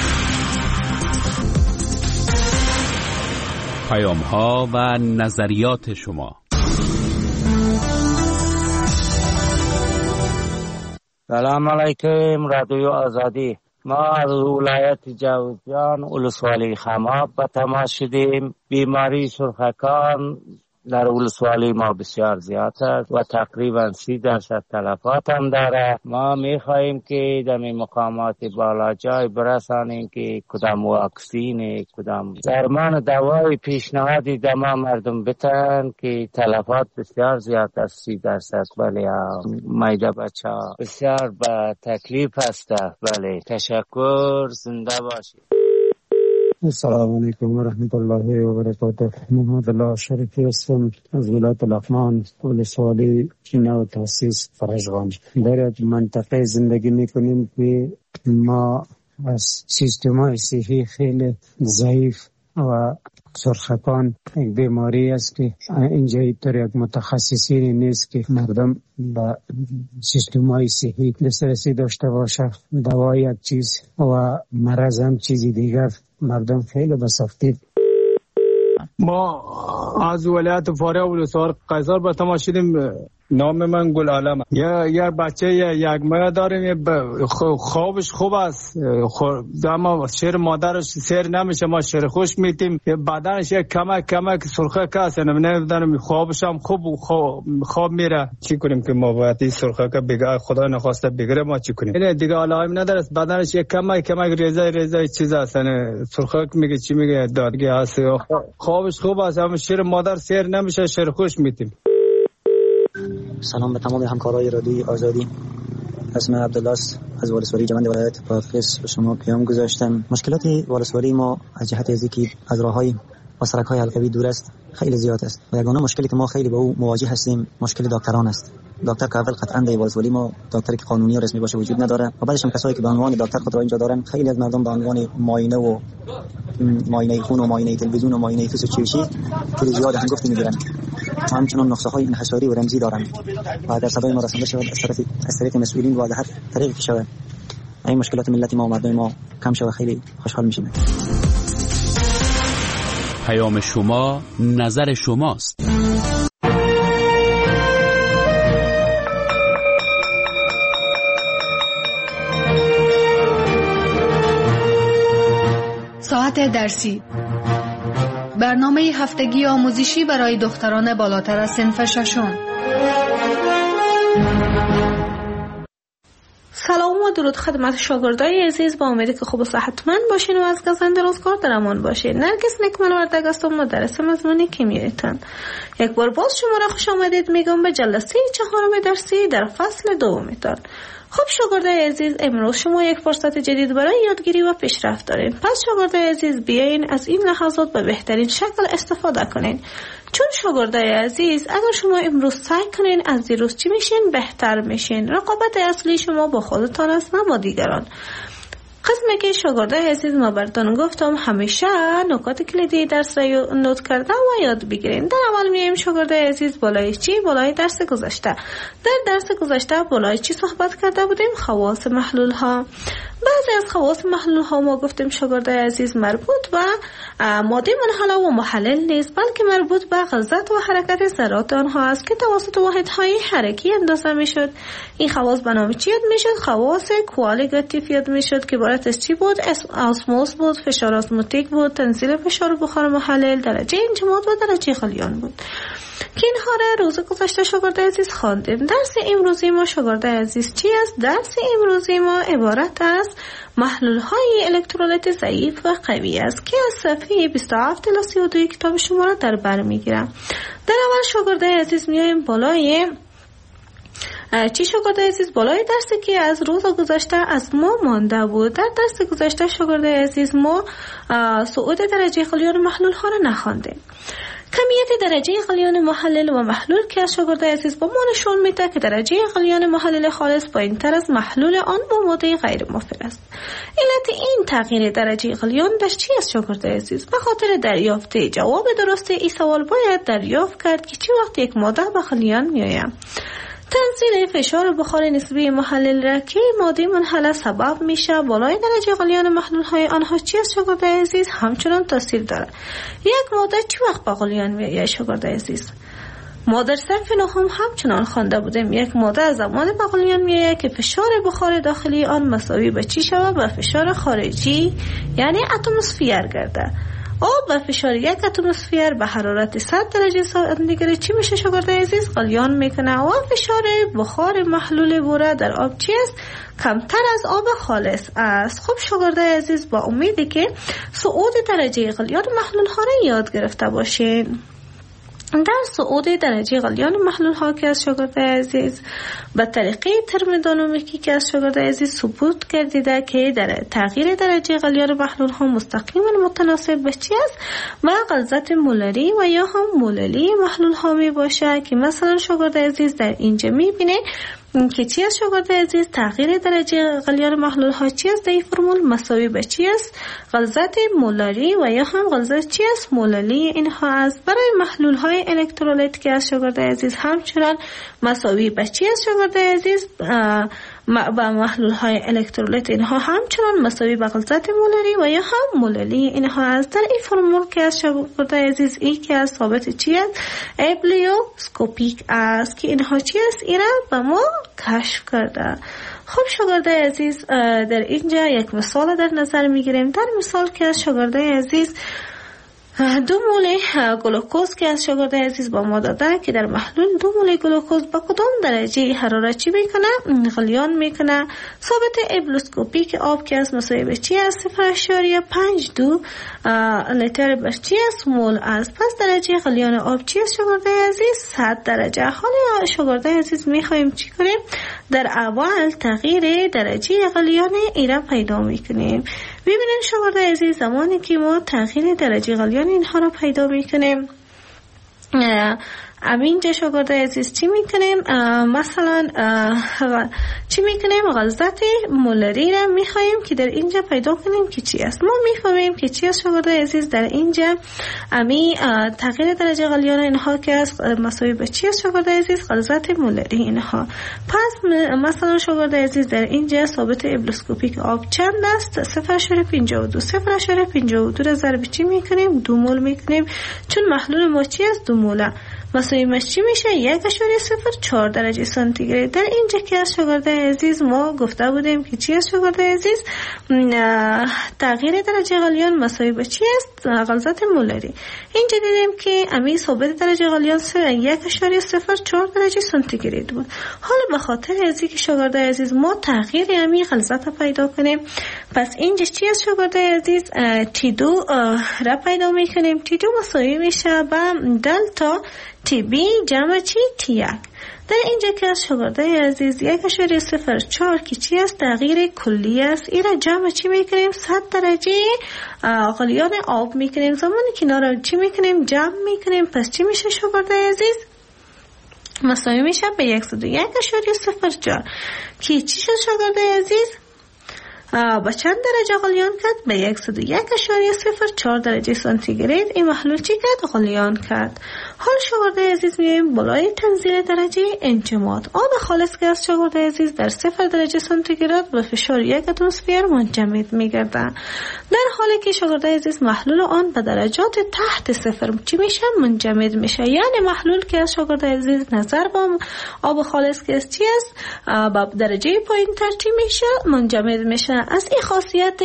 پیام‌ها و نظریات شما. سلام علیکم رادیو آزادی. ما از ولایت جوزجان ولسوالی خماب به تماس شدیم. بیماری سرخکان در ولسوالی ما بسیار زیاد است و تقریبا 30% تلفات هم داره. ما میخواییم که در مقامات بالا جای برسانیم که کدام واکسین، کدام درمان دوای پیشنهادی در ما مردم بتن که تلفات بسیار زیاد است 30%. ولی مایده بچه ها بسیار به تکلیف است. ولی تشکر، زنده باشید. السلام علیکم و رحمت الله و برکاته. محمد الله شریفی هستم از ولایت لغمان، ولسوالی نو تاسیس فرجغان. در منطقه زندگی میکنیم که ما از سیستم‌های صحی خیلی ضعیف و سرخکان یک بیماری است که اینجا اینطور یک متخصصین نیست که مردم به سیستم‌های صحی دسترسی داشته باشه. دوا یک چیز و مرض هم چیزی دیگر. مردم خیلی به سختی. ما از ولایت فاریاب ولسوال قیصر به تماس شدیم. نام من گل عالم. یه بچه یک ماه داریم. خوابش خوب است. اما شیر مادرش سیر نمیشه. ما شیر خوش میتیم. بدنش یک کمک سرخه کاست. نمیدونم خوابش هم خواب میره. چی کنیم که ما باید این سرخه که بگه خدا نخواسته بگیره ما چی کنیم؟ اینه دیگه علائم نداره. بدنش یک کمک ریزه چیز است. سرخه میگه چی میگه دادگی هست. خوابش خوب است. اما شیر مادر سیر نمیشه. شیر خوش میتیم. سلام به تمام همکارای رادیوی آزادی. اسم عبدالله است، از ولسوالی جمند ولایت بادغیس به شما پیام گذاشتم. مشکلات ولسوالی ما از جهت از اینکه از راههای و سرک‌های حلقوی دور است خیلی زیاد است و یگانه مشکلی که ما خیلی با او مواجه هستیم مشکل دکتران است. دکتر که اول قطعا در ولسوالی ما دکتری که قانونی و رسمی باشه وجود نداره و بعدش هم کسایی که به عنوان دکتر خود را اینجا دارن خیلی از مردم به عنوان معاینه و معاینه خون و معاینه تلویزیون و معاینه فیزیوچیشی خیلی زیاد هنگفتی میگیرن. همچنین نسخه‌های انحصاری و رمزی دارن و در صدای ما رسانده شود از طریق مسئولین و در هر طریقی که شود این مشکلات ملت ما و مردم ما کم شود خیلی خوشحال میشیم. پیام شما نظر شماست. ساعت درسی، برنامه هفتگی آموزشی برای دختران بالاتر از صنف ششم. سلام و درود خدمت شاگردای عزیز، با امیدی که خوب و صحتمند باشین و از گزند روزگار در امان باشین. نرگس نکمل وردگ هستم، مدرس مضمون کیمیایتان. یک بار باز شما را خوش آمدید میگم به جلسه 4 درسی در فصل 2 تان. خب شاگردای عزیز، امروز شما یک فرصت جدید برای یادگیری و پیشرفت دارین. پس شاگردای عزیز بیاین از این لحظات به بهترین شکل استفاده کنین. چون شاگردای عزیز اگر شما امروز سعی کنین از دیروز چی میشین بهتر میشین. رقابت اصلی شما با خودتان است نه با دیگران. قسمی که شاگردای عزیز ما براتون گفتم همیشه نکات کلیدی درس را نوت کرده و یاد بگیرین. در اول میایم شاگردای عزیز بالای چی؟ بالای درس گذشته. در درس گذشته بالای چی صحبت کرده بودیم؟ خواص محلول ها. بعضی از خواص محلول ها ما گفتیم شاگردای عزیز مربوط به ماده منحله و محلل نیست، بلکه مربوط به غلظت و حرکت ذرات آنها است که توسط واحدهای حرکی اندازه میشد. این خواص به نام چی یاد میشد؟ خواص کوالیگاتیو یاد میشد که عبارت از چی بود؟ اسموس بود، فشار اسموتیک بود، تنزیل فشار بخار محلل، درجه انجماد و درجه غلیان بود که اینها را روز گذشته شاگردای عزیز خواندیم. درس امروزی ما شاگردای عزیز چی است؟ درس امروزی ما عبارت از محلول های الکترولیت ضعیف و قوی است که از صفحه 27 تا 32 کتاب شما را در بر میگیرم. در اول شاگردای عزیز میایم بالای چی شاگردای عزیز؟ بالای درسی که از روز گذشته از ما مانده بود. در درس گذشته شاگردای عزیز ما صعود درجه غلیان محلول ها را نخواندیم. کمیت درجه غلیان محلل و محلول که از شاگردای عزیز با ما نشون میده که درجه غلیان محلل خالص پایین‌تر از محلول آن با ماده غیر مفید است. علت این تغییر درجه غلیان در چی است شاگردای عزیز؟ به خاطر دریافت جواب درست این سوال باید دریافت کرد که چی وقت یک ماده به غلیان میآید. تنزیل فشار بخار نسبی محلل را که ماده منحله سبب میشه بالای درجه غلیان محلول های آنها چی است شاگردای عزیز؟ همچنان تاثیر داره. یک ماده چی وقت به غلیان میآید شاگردای عزیز؟ ما در صرف نهم همچنان خوانده بودیم یک ماده از زمان به غلیان میآید که فشار بخار داخلی آن مساوی به چی شود؟ به فشار خارجی یعنی اتمسفیر گرده. آب و فشار یک اتمسفر به حرارت 100 درجه سانتیگراد چی میشه شاگردای عزیز؟ غلیان میکنه و فشار بخار محلول بوره در آب چی است؟ کمتر از آب خالص است. خب شاگردای عزیز با امیدی که صعود درجه غلیان محلول ها را یاد گرفته باشین. در صعود درجه غلیان محلول ها که از شاگردای عزیز به طریقه ترمودینامیکی که از شاگردای عزیز ثبوت گردیده که در تغییر درجه غلیان محلول ها مستقیما متناسب به چی است؟ با غلظت مولری و یا هم موللی محلول ها می باشه که مثلا شاگردای عزیز در اینجا می بینه که چی است شاگردای عزیز؟ تغییر درجه غلیان محلول ها چی است؟ در این فرمول مساوی به چی است؟ غلظت مولری و یا هم غلظت چی است؟ موللی اینها است. برای محلول های الکترولیت که از شاگردای عزیز همچنان مساوی به چی است شاگردای عزیز؟ با محلول های الکترولیت اینها همچنان مساوی به غلظت مولری و یا هم موللی اینها است. در این فرمول که از شاگردای عزیز ای که از ثابت چی است؟ ابلیوسکوپیک است که اینها چی است؟ اینا به ما کشف کرده. خب شاگردای عزیز در اینجا یک مثال در نظر میگیریم. در مثال که از شاگردای عزیز 2 مول گلوکوز که از شاگرد عزیز با ما داده که در محلول 2 مول گلوکوز با کدام درجه حرارت چی میکنه؟ غلیان میکنه. ثابت ابلوسکوپیک آب که از مساوی چی است؟ 0.52 لیتر بر چی است؟ مول است. پس درجه غلیان آب چی است شاگرد عزیز؟ 100 درجه. حالا شاگرد عزیز میخوایم چی کنیم؟ در اول تغییر درجه غلیان ایره پیدا میکنیم. ببینید شاگرد عزیز زمانی که ما تغییر درجه غلیان اینها را پیدا میکنیم اینجا شاگرد عزیز چی میکنیم؟ مثلا چی میکنیم؟ غلظت مولری را میخوایم که در اینجا پیدا کنیم که چی است. ما میفهمیم که چی است شاگرد عزیز در اینجا تغییر درجه غلیان اینها که است مساوی به چی است شاگرد عزیز؟ غلظت مولری اینها. پس مثلا شاگرد عزیز در اینجا ثابت ابلوسکوپیک آب چند است؟ 0.52 0.52 را ضرب چی میکنیم؟ 2 مول میکنیم چون محلول ما چی است؟ 2 موله. مساویش چی میشه؟ 1.04 درجه سانتیگراد. در اینجا که از شاگرد عزیز ما گفته بودیم که چی است شاگرد عزیز؟ تغییر درجه غلیان مساوی به چی است؟ غلظت مولری. اینجا دیدیم که امی ثابت درجه غلیان 1.04 درجه سانتیگراد بود. حالا به خاطر ازی که شاگرد عزیز ما تغییر امی غلظت پیدا کنیم، پس اینجا چی است شاگرد عزیز؟ T2 را پیدا میکنیم. T2 مساوی میشه به دلتا تی بی جمع چی؟ T1. در اینجا که از شاگرد عزیز 1.04 که چی است؟ تغییر کلی است. این را جمع چی میکنیم؟ 100 درجه غلیان آب میکنیم. زمانی که اینا را چی میکنیم؟ جمع میکنیم. پس چی میشه شاگرد عزیز؟ مساوی میشه به 101.04 که چی شد شاگرد عزیز؟ با چند درجه غلیان کرد؟ به 101.04 درجه سانتیگراد. این محلول چی کرد؟ غلیان کرد. حال شاگرد عزیز میایم بالای تنزیل درجه انجماد. آب خالص که از شاگرد عزیز در 0 درجه سانتیگراد به فشار 1 اتمسفر منجمد میگردد. در حالی که شاگرد عزیز محلول آن به درجات تحت 0 چی میشه؟ منجمد میشه. یعنی محلول که از شاگرد عزیز نظر با آب خالص که چی است؟ با درجه پایین‌تر چی میشه؟ منجمد میشه. از این خاصیت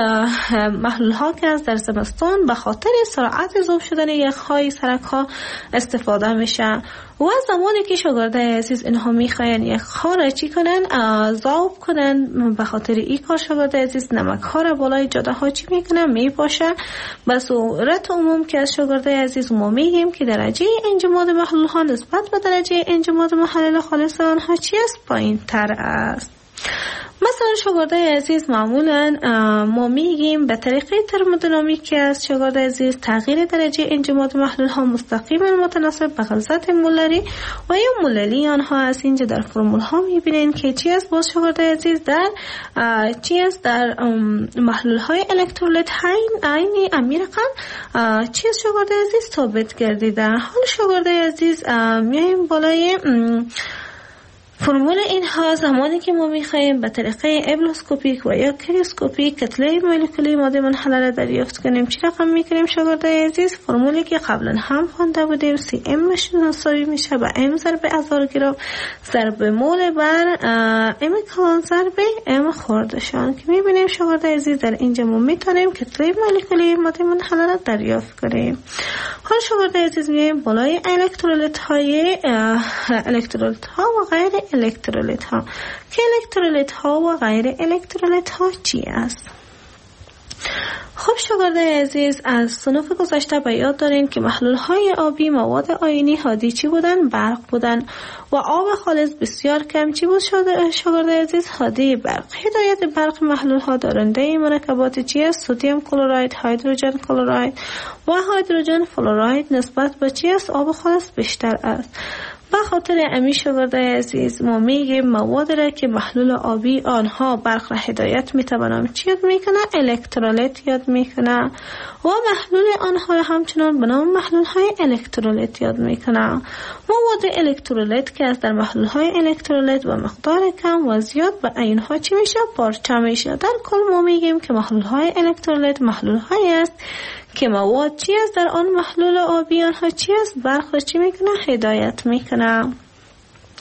محلول ها که از در زمستان به خاطر سرعت ذوب شدن یخهای سرک‌ها استفاده میشه و زمانی که شاگرد عزیز اینها میخواین یخها را چی کنن؟ ذوب کنن. به خاطر این کار شاگرد عزیز نمک ها را بالای جاده ها چی میکنن؟ میپاشه. به صورت عموم که از شاگرد عزیز ما میگیم که درجه انجماد محلول ها نسبت به درجه انجماد محلول خالص آنها چی است؟ پایین تر است. مثلا شاگرد عزیز معمولا ما میگیم به طریقه ترمودینامیک که از شاگرد عزیز تغییر درجه انجماد محلول ها مستقیما متناسب به غلظت مولری و یا موللی آنها است. اینجا در فرمول ها میبینین که چی است باز شاگرد عزیز در چی است در محلول های الکترولیت عینی امی رقم چی است شاگرد عزیز ثابت گردیده. حال شاگرد عزیز میایم بالای فرمول اینها زمانی که ما میخوایم به طریقه ابلوسکوپیک و یا کریسکوپیک کتله مولکولی ماده منحله را دریافت کنیم چی رقم میکنیم شاگرد عزیز؟ فرمولی که قبلا هم خوانده بودیم CM مساوی میشه به M ضرب 1000 گرم ضرب مول بر M کلان ضرب M خوردشان که میبینیم شاگرد عزیز در اینجا ما میتونیم کتله مولکولی ماده منحله را دریافت کنیم. حال شاگرد عزیز میایم بالای الکترولیت ها و غیر الکترولیت ها که الکترولیت ها و غیر الکترولیت ها چی است؟ خب شاگرد عزیز از صنف گذشته به یاد دارین که محلول های آبی مواد آیونی هادی چی بودن؟ برق بودن و آب خالص بسیار کم چی بود شاگرد عزیز؟ هادی برق. هدایت برق محلول ها دارنده مرکبات چی است؟ سدیم کلراید، هیدروژن کلراید و هیدروژن فلوراید نسبت به چی است؟ آب خالص بیشتر است. به خاطر امی شاگرد عزیز ما میگیم مواد را که محلول آبی آنها برق را هدایت میتوانم چی یاد میکنه؟ الکترولیت یاد میکنه و محلول آنها همچنان به نام محلول های الکترولیت یاد میکنه. مواد الکترولیت که از در محلول های الکترولیت و مقدار کم و زیاد به اینها چی میشه؟ پارچه میشه. در کل ما میگیم که محلول های الکترولیت محلول های است که مواد چی است در آن محلول آبی آنها چی است؟ برق را چی میکنه؟ هدایت میکنه.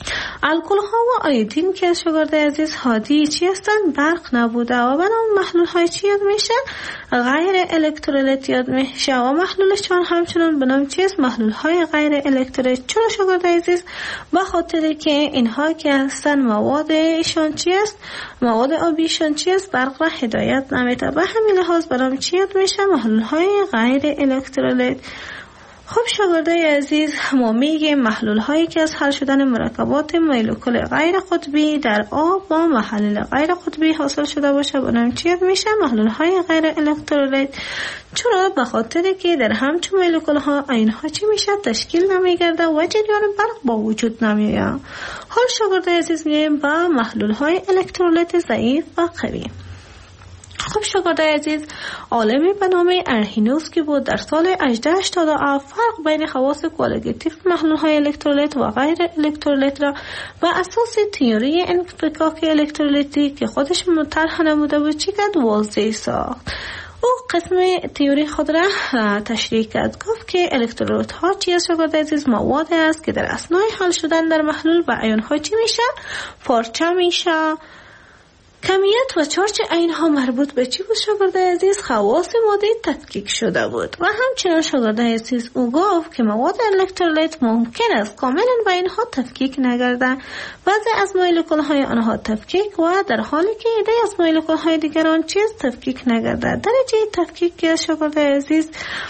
الکل ها و آیودین که از شاگرد عزیز هادی چی هستند؟ برق نبوده و بنام محلول های چی یاد میشه؟ غیر الکترولیت یاد میشه و محلولشان همچنان بنام چی است؟ محلول های غیر الکترولیت. چرا شاگرد عزیز؟ به خاطر که اینها که هستن مواد ایشان چی است؟ مواد آبیشان چی است؟ برق را هدایت نمیده. به همین لحاظ بنام چی یاد میشه؟ محلول های غیر الکترولیت. خب شاگردای عزیز، ما میگیم محلول هایی که از حل شدن مرکبات مولکول غیر قطبی در آب با محلول غیر قطبی حاصل شده باشه بنام چی میشه؟ محلول های غیر الکترولیت. چرا؟ به خاطر که در همچون مولکول ها اینها چی میشه؟ تشکیل نمیگرده و جریان برق با وجود نمیاد. حال شاگردای عزیز میگیم با محلول های الکترولیت ضعیف و قوی. خب شاگردای عزیز، عالمی به نام ارهینوس که بود در سال 1887 فرق بین خواص کوالیتیو محلول های الکترولیت و غیر الکترولیت را و اساس تئوری انفکاک الکترولیتی که خودش طرح نموده بود چی کرد؟ واضح ساخت. او قسم تئوری خود را تشریح کرد. گفت که الکترولیت ها چی است شاگرد عزیز؟ مواد است که در اثناء حل شدن در محلول و ایون ها چی میشه؟ پارچه میشه. کمیت و چارج اینها مربوط به چی بود شاگرد عزیز؟ خواص ماده تفکیک شده بود. و همچنین شاگرد عزیز او گفت که مواد الکترولیت ممکن است کاملا به اینها تفکیک نگردند. بعضی از مولکول های آنها تفکیک و در حالی که ایده از مولکول های دیگران چیز تفکیک نگردد. درجه تفکیک که شاگرد عزیز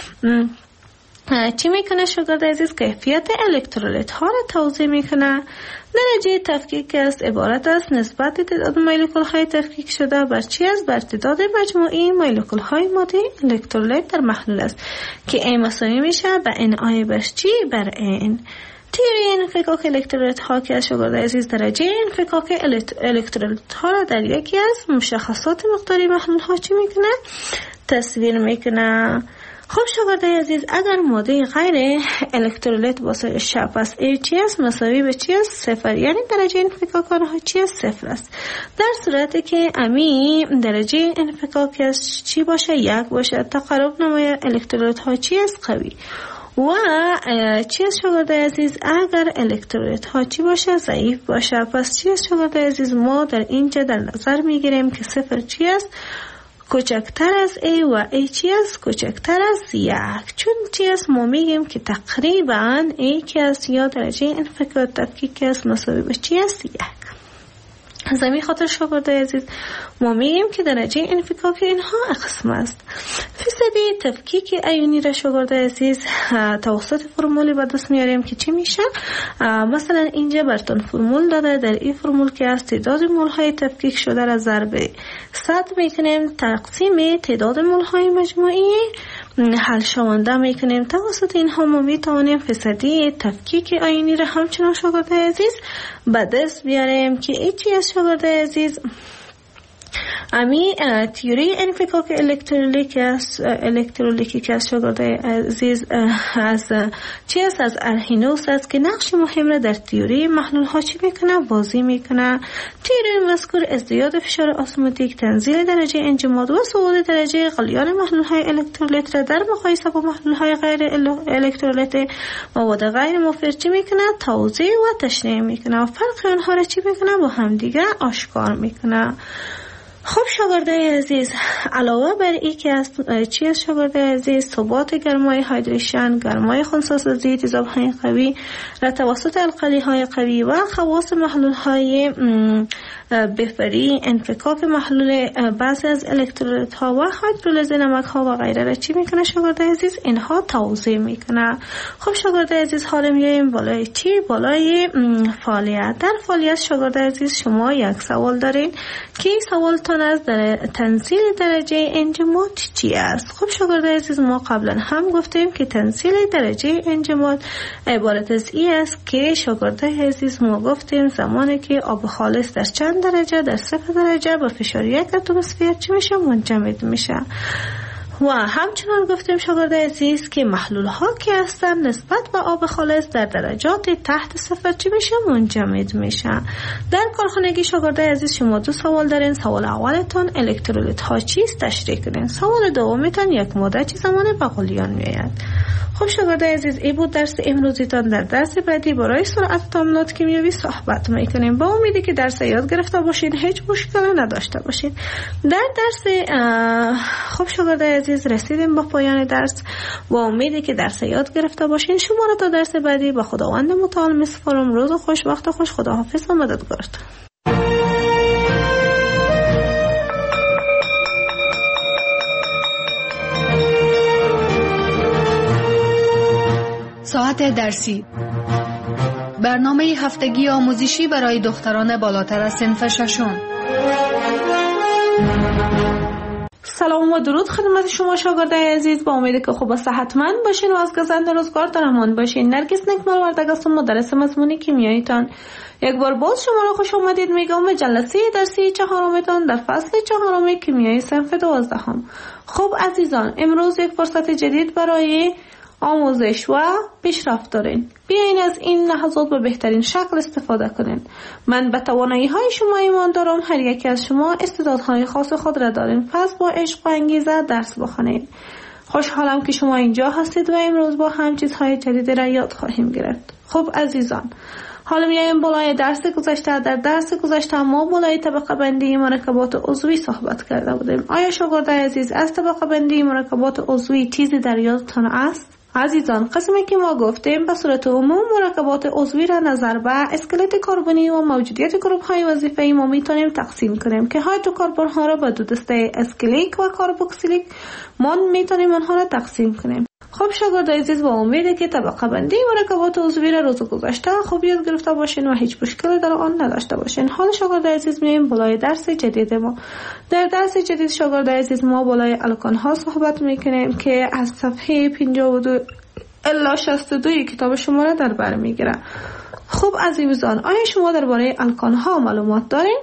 چی میکنه شاگرد عزیز؟ کیفیت الکترولیت ها را توضیح میکنه. درجه تفکیک است عبارت است نسبت تعداد مولکول های تفکیک شده بر چی است؟ بر تعداد مجموعی مولکول های ماده الکترولیت در محلول است که A مساوی میشه به NI بر چی؟ بر N. تئوری انفکاک الکترولیت ها که از شاگرد عزیز درجه انفکاک الکترولیت ها را در یکی از مشخصات مقداری محلول ها چی میکنه؟ تصویر میکنه. خب شاگرد عزیز، اگر ماده غیر الکترولیت باشه پس HCS مساوی به چی است؟ صفر. یعنی درجه انفکاک آنها چی است؟ صفر است. در صورتی که امی درجه انفکاکش چی باشه؟ یک باشه. تقارب نمای الکترولیت ها چی است؟ قوی. و چی است شاگرد عزیز؟ اگر الکترولیت ها چی باشه؟ ضعیف باشه. پس چی است شاگرد عزیز؟ ما در اینجا در نظر میگیریم که صفر چی است؟ کوچکتر از A و A چی است؟ کوچکتر از یک. چون چی است؟ ما میگیم که تقریبا A که است یا درجه انفکاک تفکیک است مساوی به چی است؟ یک. از همین خاطر شاگرد عزیز ما میگیم که درجه انفکاک اینها اقسام است. فیصدی تفکیک ایونی را شاگرد عزیز توسط فرمولی به دست میاریم که چی میشه؟ مثلا اینجا براتون فرمول داده. در این فرمول که از تعداد مول های تفکیک شده را ضرب 100 میکنیم تقسیم تعداد مول های مجموعی حل شونده میکنیم. توسط اینها ما میتوانیم فیصدی تفکیک ایونی را همچنان شاگرد عزیز به دست بیاریم که ایچی از شاگرد عزیز امی تئوری انفکاک الکترولیکی که از شاگرد عزیز از چی است؟ از ارهینوس است که نقش مهم را در تئوری محلول ها چی میکنه؟ بازی میکنه. تئوری مذکور ازدیاد فشار اسموتیک، تنزیل درجه انجماد و صعود درجه غلیان محلول های الکترولیت را در مقایسه با محلول های غیر الکترولیت مواد غیر مفید چی میکنه؟ توضیح و تشریح میکنه و فرق آنها را چی میکنه؟ با همدیگه آشکار میکنه. خب شاگردای عزیز، علاوه بر این که از چی از شاگردای عزیز ثبات گرمای هایدریشن، گرمای خونساسازی تیزاب های قوی را توسط القلی های قوی و خواص محلول های بفری، انفکاک محلول بعضی از الکترولیت ها و هیدرولیز نمک ها و غیره را چی میکنه شاگردای عزیز؟ اینها توضیح میکنه. خب شاگردای عزیز، حالا میایم بالای چی؟ بالای فعالیت. در فعالیت شاگردای عزیز شما یک سوال دارین که این سوال از در تنزیل درجه انجماد چی است؟ خب شاگرد عزیز، ما قبلا هم گفتیم که تنزیل درجه انجماد عبارت از این است که شاگرد عزیز ما گفتیم زمانی که آب خالص در چند درجه؟ در 0 درجه با فشار 1 اتمسفر چی میشه؟ منجمد میشه. و همچنان گفتیم شاگرد عزیز که محلول ها که هستن نسبت به آب خالص در درجات تحت صفر چی میشه؟ منجمد میشه. در کارخانگی شاگرد عزیز شما دو سوال دارین. سوال اولتون الکترولیت ها چیست تشریح کنین. سوال دومیتون یک ماده چی زمان به غلیان میآید. خب شاگرد عزیز این بود درس امروزیتان. در درس بعدی برای سرعت تامینات کیمیایی صحبت میکنیم. با امیدی که درس یاد گرفته باشین، هیچ مشکلی نداشته باشین. در درس خب شاگرد عزیز رسیدیم با پایان درس. با امیدی که درس یاد گرفته باشین. شما را تا درس بعدی با خداوند متعال میسپارم. روز خوش، وقت خوش، خداحافظ و مددگارتان. ساعت درسی، برنامه هفتگی آموزشی برای دختران بالاتر از صنف ششم. سلام و درود خدمت شما شاگردای عزیز. با امیدی که خوب و صحتمند باشین و از گزند روزگار در امان باشین. نرگس نکمل وردگ هستم، مدرس مضمون کیمیاییتان. یک بار باز شما را خوش آمدید میگم به جلسه درسی چهارمتان در فصل چهارم کیمیای صنف 12. خب عزیزان، امروز یک فرصت جدید برای آموزش و پیشرفت دارین. بیاین از این لحظات به بهترین شکل استفاده کنین. من به توانایی های شما ایمان دارم. هر یکی از شما استعدادهای خاص خود را دارین. پس با عشق و انگیزه درس بخونین. خوشحالم که شما اینجا هستید و امروز با هم چیزهای جدید را یاد خواهیم گرفت. خب عزیزان، حالا میایم بالای درس گذشته. در درس گذشته ما بالای طبقه بندی مرکبات عضوی صحبت کرده بودیم. آیا شاگرد عزیز از طبقه بندی مرکبات عضوی چیزی در یادتان است؟ عزیزان، قسمی که ما گفتیم به صورت عموم مرکبات عضوی را نظر به اسکلت کربنی و موجودیت گروه های وظیفه‌ای ما میتونیم تقسیم کنیم که هایدروکربن ها را به دو دسته اسکلیک و کاربوکسیلیک ما میتونیم آنها را تقسیم کنیم. خب شاگرد عزیز، با امیده که طبقه بندی مرکبات عضوی را روز گذشته خوب یاد گرفته باشین و هیچ مشکلی در آن نداشته باشین. حال شاگرد عزیز میایم بالای درس جدید ما. در درس جدید شاگرد عزیز ما بالای الکان ها صحبت میکنیم که از صفحه 52 الی 62 کتاب شما را در بر میگیره. خب عزیزان، آیا شما درباره الکان ها معلومات دارین؟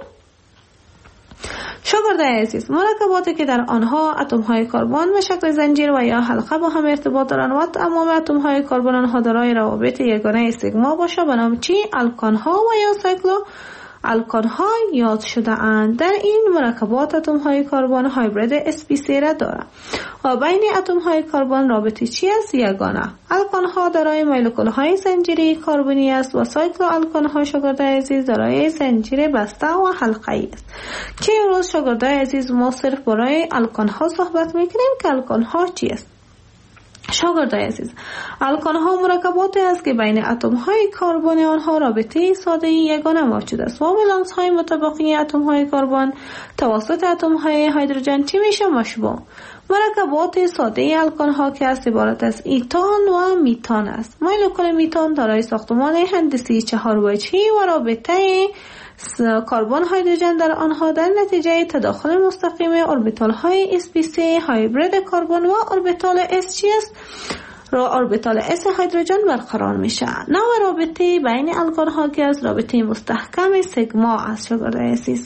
شاگرد عزیز، مرکباتی که در آنها اتم های کربن به شکل زنجیر و یا حلقه با هم ارتباط دارند و تمام اتم های کربن آنها دارای روابط یگانه سیگما باشه به نام چی؟ الکان ها و یا سایکلو الکان ها یاد شده اند. در این مرکبات اتم های کربن هایبرید sp3 را دارند و بین اتم های کربن رابطه چی است؟ یگانه. الکان ها دارای مولکول های زنجیری کربنی است و سایکلو الکان ها شاگرد عزیز دارای زنجیر بسته و حلقه‌ای است. که امروز شاگرد عزیز ما صرف برای الکان ها صحبت میکنیم که الکان ها چی است. شاگرد عزیز، الکان ها مرکباتی است که بین اتم های کربن آنها رابطه ساده یگانه موجود است و ولانس های مطابقی اتم های کربن توسط اتم های هیدروژن چی میشه؟ مشبوع. مرکبات ساده الکان ها که است عبارت از ایتان و میتان است. مولکول میتان دارای ساختمان هندسی 4 وجهی و رابطه کربن هیدروژن در آنها در نتیجه تداخل مستقیم اوربیتال های sp3 هایبرید کربن و اوربیتال s چی است؟ اوربیتال s هیدروژن برقرار میشه. نوع رابطه بین الکان ها که از رابطه مستحکم سیگما است. شاگرد عزیز،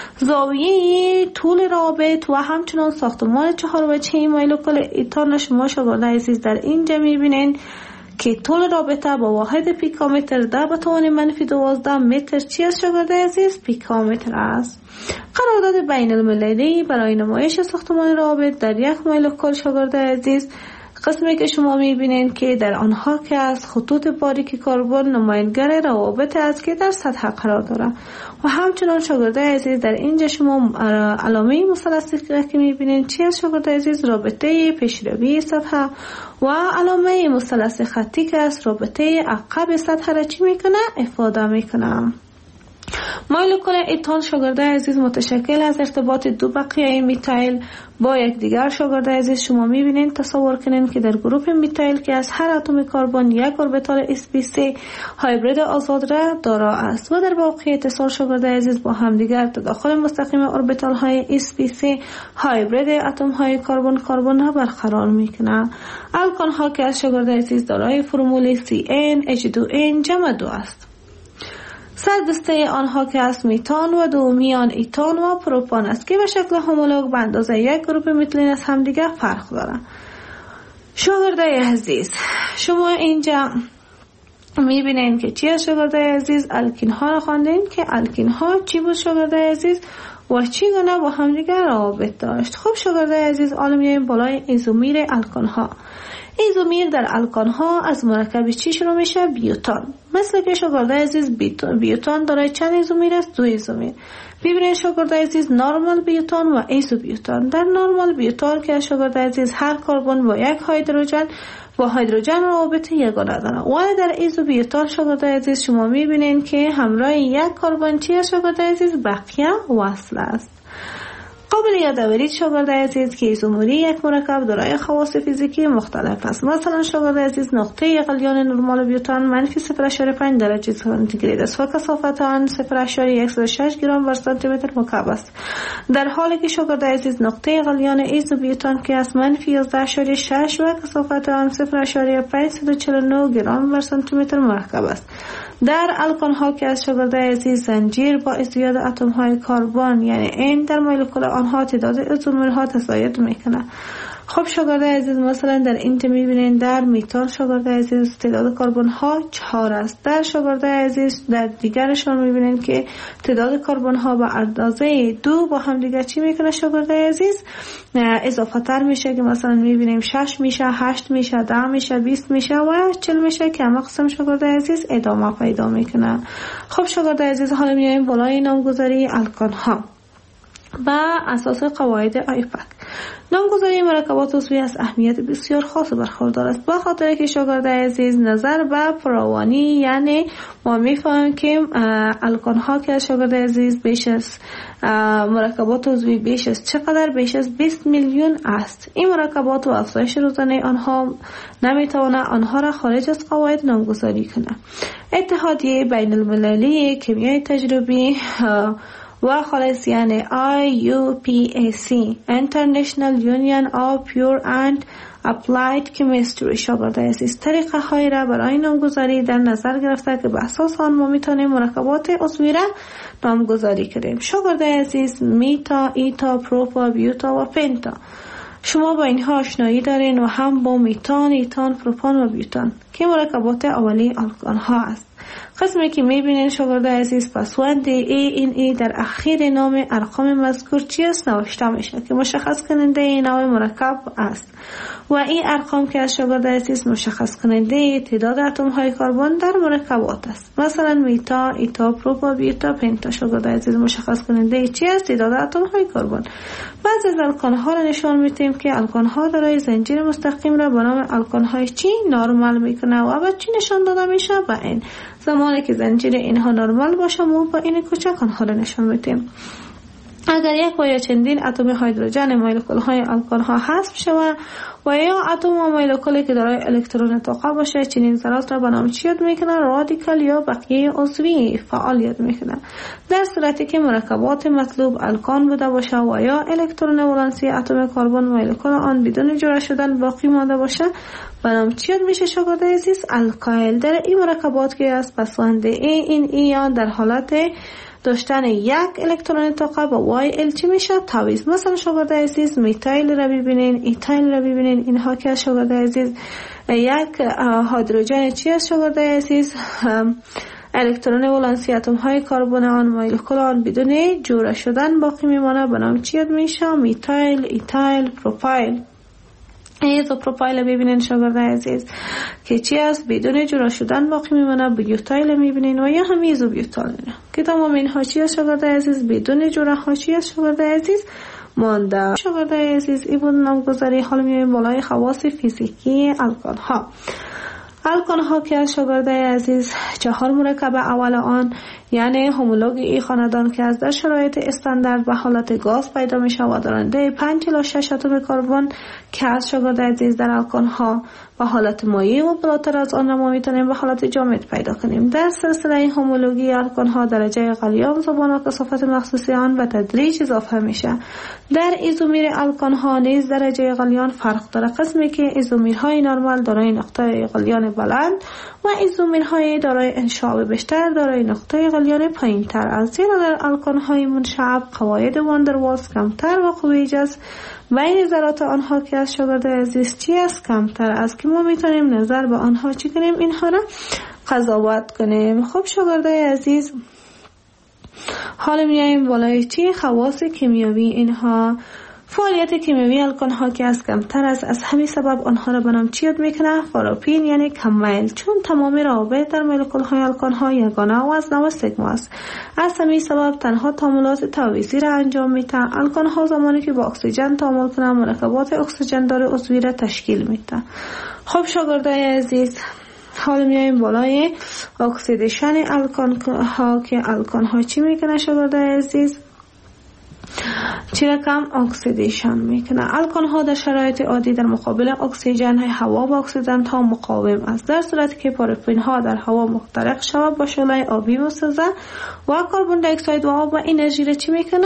زاویه طول رابط و همچنان ساختمان 4 وجهی مولکول ایتان شما شاگرد عزیز در اینجا میبینین که طول رابطه با واحد پیکومتر در به توان -12 متر چی است شاگرد عزیز؟ پیکومتر است. قرارداد بین المللی برای نمایش ساختمان رابط در یک مولکول شاگرد عزیز قسمی که شما میبینین که در آنها که از خطوط باریک کربن نمایانگر روابط است که در سطح قرار دارد و همچنان شاگرد عزیز در اینجا شما علامه مثلثی که میبینین چی است شاگرد عزیز؟ رابطه پیشروی سطح و علامه مثلث خطی که است رابطه عقب سطح را چی میکنه؟ افاده میکنه. مولکول ایتان شاگرد عزیز متشکل از ارتباط دو بقیه میتایل با یکدیگر شاگرد عزیز شما میبینین. تصور کنین که در گروه میتایل که از هر اتم کربن یک اوربیتال sp3 هایبرید آزاد را دارا است و در واقع اتصال شاگرد عزیز با همدیگر تداخل مستقیم اوربیتال های sp3 هایبرید اتم های کربن را برقرار میکنه. الکان ها که از شاگرد عزیز دارای فرمول CN H2N جمع 2 است. سردسته آنها که از میتان و دومی آن ایتان و پروپان است که به شکل همولوگ به اندازه یک گروه میتیلین از همدیگر فرق دارند. شاگرده عزیز، شما اینجا میبینین که چی از شاگرده عزیز؟ الکین ها را خواندین که الکین ها چی بود شاگرده عزیز و چی گونه با همدیگر روابط داشت. خب شاگرده عزیز، حالا میایم بالای ایزومیر الکان ها. ایزومیر در الکان ها از مرکب چی شروع میشه؟ بیوتان. مثل که شاگرده عزیز بیوتان داره چند ایزومیر است؟ 2 ایزومیر. ببینید شاگرده عزیز، نورمال بیوتان و ایزو بیوتان. در نورمال بیوتان که شاگرده عزیز هر کربن با یک هیدروژن روابط یگانه داره، ولی در ایزو بیوتان شاگرده عزیز شما میبینین که همراه یک کربن چی شاگرده عزیز؟ بقیه وصل است. قابل یادآوری شاگرده عزیز که ایزومری یک مرکب دارای خواص فیزیکی مختلف است. مثلا شاگرده عزیز، نقطه غلیان نرمال بیوتان منفی 0.5 درجه سانتیگراد است و کثافت آن 0.106 گرم بر سانتی متر مکعب است، در حالی که شاگرده عزیز نقطه غلیان ایزو بیوتان که از منفی 11.6 و کثافت آن 0.549 گرم بر سانتی متر مرکب است. در الکان ها که از شاگرده عزیز زنجیر با ازدیاد اتم های کربن یعنی این در مولکول آنها تعداد ایزومرها تزاید میکنه. خب شاگرده عزیز، مثلا در اینجا میبینین در میتان شاگرده عزیز تعداد کربن ها 4 است. در شاگرده عزیز در دیگرشان میبینین که تعداد کربن ها به اندازه 2 با هم دیگر چی میکنه شاگرده عزیز؟ اضافه تر میشه که مثلا میبینیم 6 میشه، 8 میشه، 10 میشه، 20 میشه و 40 میشه که همه قسم شاگرده عزیز ادامه پیدا میکنه. خب شاگرده عزیز، حالا میایم بالای نامگذاری الکان ها با اساس قواعد آیپک. نامگذاری مرکبات عضوی از اهمیت بسیار خاص برخوردار است، به خاطر که شاگرده عزیز نظر به فراوانی، یعنی ما میفهمیم که الکان ها که شاگرده عزیز بیش از مرکبات عضوی بیش از چقدر؟ بیش از 20 میلیون است. این مرکبات و افزایش روزانه آنها نمیتونه آنها را خارج از قواعد نامگذاری کنه. اتحادیه بین المللی کیمیای تجربی و خالص یعنی IUPAC International Union of Pure and Applied Chemistry شاگرده عزیز طریقه هایی را برای نامگذاری در نظر گرفته که به اساس آن ما میتونیم مرکبات عضوی را نامگذاری کنیم. شاگرده عزیز، میتا، ایتا، پروپا، بیوتا و پنتا. شما با اینها آشنایی دارین و هم با میتان، ایتان، پروپان و بیوتان که مرکبات اولیه الکان ها است. قسمی که میبینین شاگرده عزیز، پسوند ای در اخیر نام ارقام مذکور چی است نوشته میشه که مشخص کننده این نوع مرکب است و این ارقام که از شاگرده عزیز مشخص کننده تعداد اتم های کربن در مرکبات است. مثلا میتا، ایتا، پروپا، بیوتا، پنتا شاگرده عزیز مشخص کننده چی است؟ تعداد اتم های کربن. بعضی از الکان ها را نشان میدیم که الکان ها دارای زنجیر مستقیم را به نام الکان های چی نرمال میکنه و بعد چی نشان داده میشه؟ با این زمانی که زنجیر اینها نرمال باشه ما با این کوچک آنها را نشان میدیم. اگر یک و یا چندین اتم هیدروژن مولکول های الکان ها حذف شود و یا اتم و مولکولی که دارای الکترون طاقه باشه، چنین ذرات را به نام چی یاد میکنن؟ رادیکال یا بقیه عضوی فعال یاد میکنن. در صورتی که مرکبات مطلوب الکان بوده باشه و یا الکترون ولانسی اتم کربن مولکول آن بدون جدا شدن باقی مانده باشه به نام چی یاد میشه شاگرده عزیز؟ الکایل. در این مرکبات که از پسوند ای در حالت داشتن یک الکترون طاقه با وای ال چی میشه؟ تعویض. مثلا شاگرده عزیز میتایل را ببینین، ایتایل را ببینین، اینها که شاگرده عزیز یک هیدروژن چی است شاگرده عزیز؟ الکترون ولانسی اتم های کربن آن مولکول آن بدون جوره شدن باقی میمانه به نام چی یاد میشه؟ میتایل، ایتایل، پروپایل. ایزو پروپایل ببینین شاگرده عزیز که چی است؟ بدون جدا شدن باقی میمونه. بیوتایل میبینین و یا هم ایزو بیوتایل که تمام اینها چی است شاگرده عزیز؟ بدون جدا ها چی است شاگرده عزیز؟ مانده. شاگرده عزیز این بود نامگذاری. حالا میایم بالای خواص فیزیکی الکان ها. الکان ها که از شاگرده عزیز 4 مرکب اول آن یعنی همولوگ ای خاندان که از در شرایط استاندارد به حالت گاز پیدا می شود دارنده 5 الی 6 اتم کربن که از شاگرده عزیز در الکان ها به حالت مایع و بالاتر از آن ما میتونیم به حالت جامد پیدا کنیم. در سلسله همولوگی الکان ها درجه غلیان زبان و کثافت مخصوصی آن به تدریج اضافه میشه. در ایزومیر الکان ها نیز درجه غلیان فرق داره. قسمی که ایزومیرهای نرمال دارای نقطه غلیان بلند و ایزومرهای دارای انشعاب بیشتر دارای نقطه غلیان پایین تر از، زیرا در الکانهای منشعب قواعد واندرواالز کمتر و خروج از بین ذرات آنها که از شاگرد عزیز چی است کمتر است که ما میتونیم نظر به آنها چی کنیم، اینها را قضاوت کنیم. خب شاگرد عزیز، حالا میایم بالای چی؟ خواص کیمیایی اینها. فعالیت کیمیایی الکانها که از کمتر است، از همین سبب آنها را به نام چی یاد میکنه؟ پاراپین، یعنی کم میل، چون تمام روابط در مولکول‌های الکانها یگانه و از نوع سیگما است. از همین سبب تنها تعاملات تعویضی را انجام میده. الکانها زمانی که با اکسیژن تعامل کنند مرکبات اکسیژن دار عضوی را تشکیل میده. خب شاگردای عزیز، حالا میایم بالای اکسیدیشن الکانها که الکانها چی میکنه شاگردای عزیز؟ چی رقم اکسیدیشن میکنه. الکانها در شرایط عادی در مقابل اکسیژن هوا و اکسیدنت ها مقاوم است، در صورتی که پاراپین ها در هوا محترق شود با شعله آبی مسوزه و کربن دی اکساید و آب و انرژی را چی میکنه؟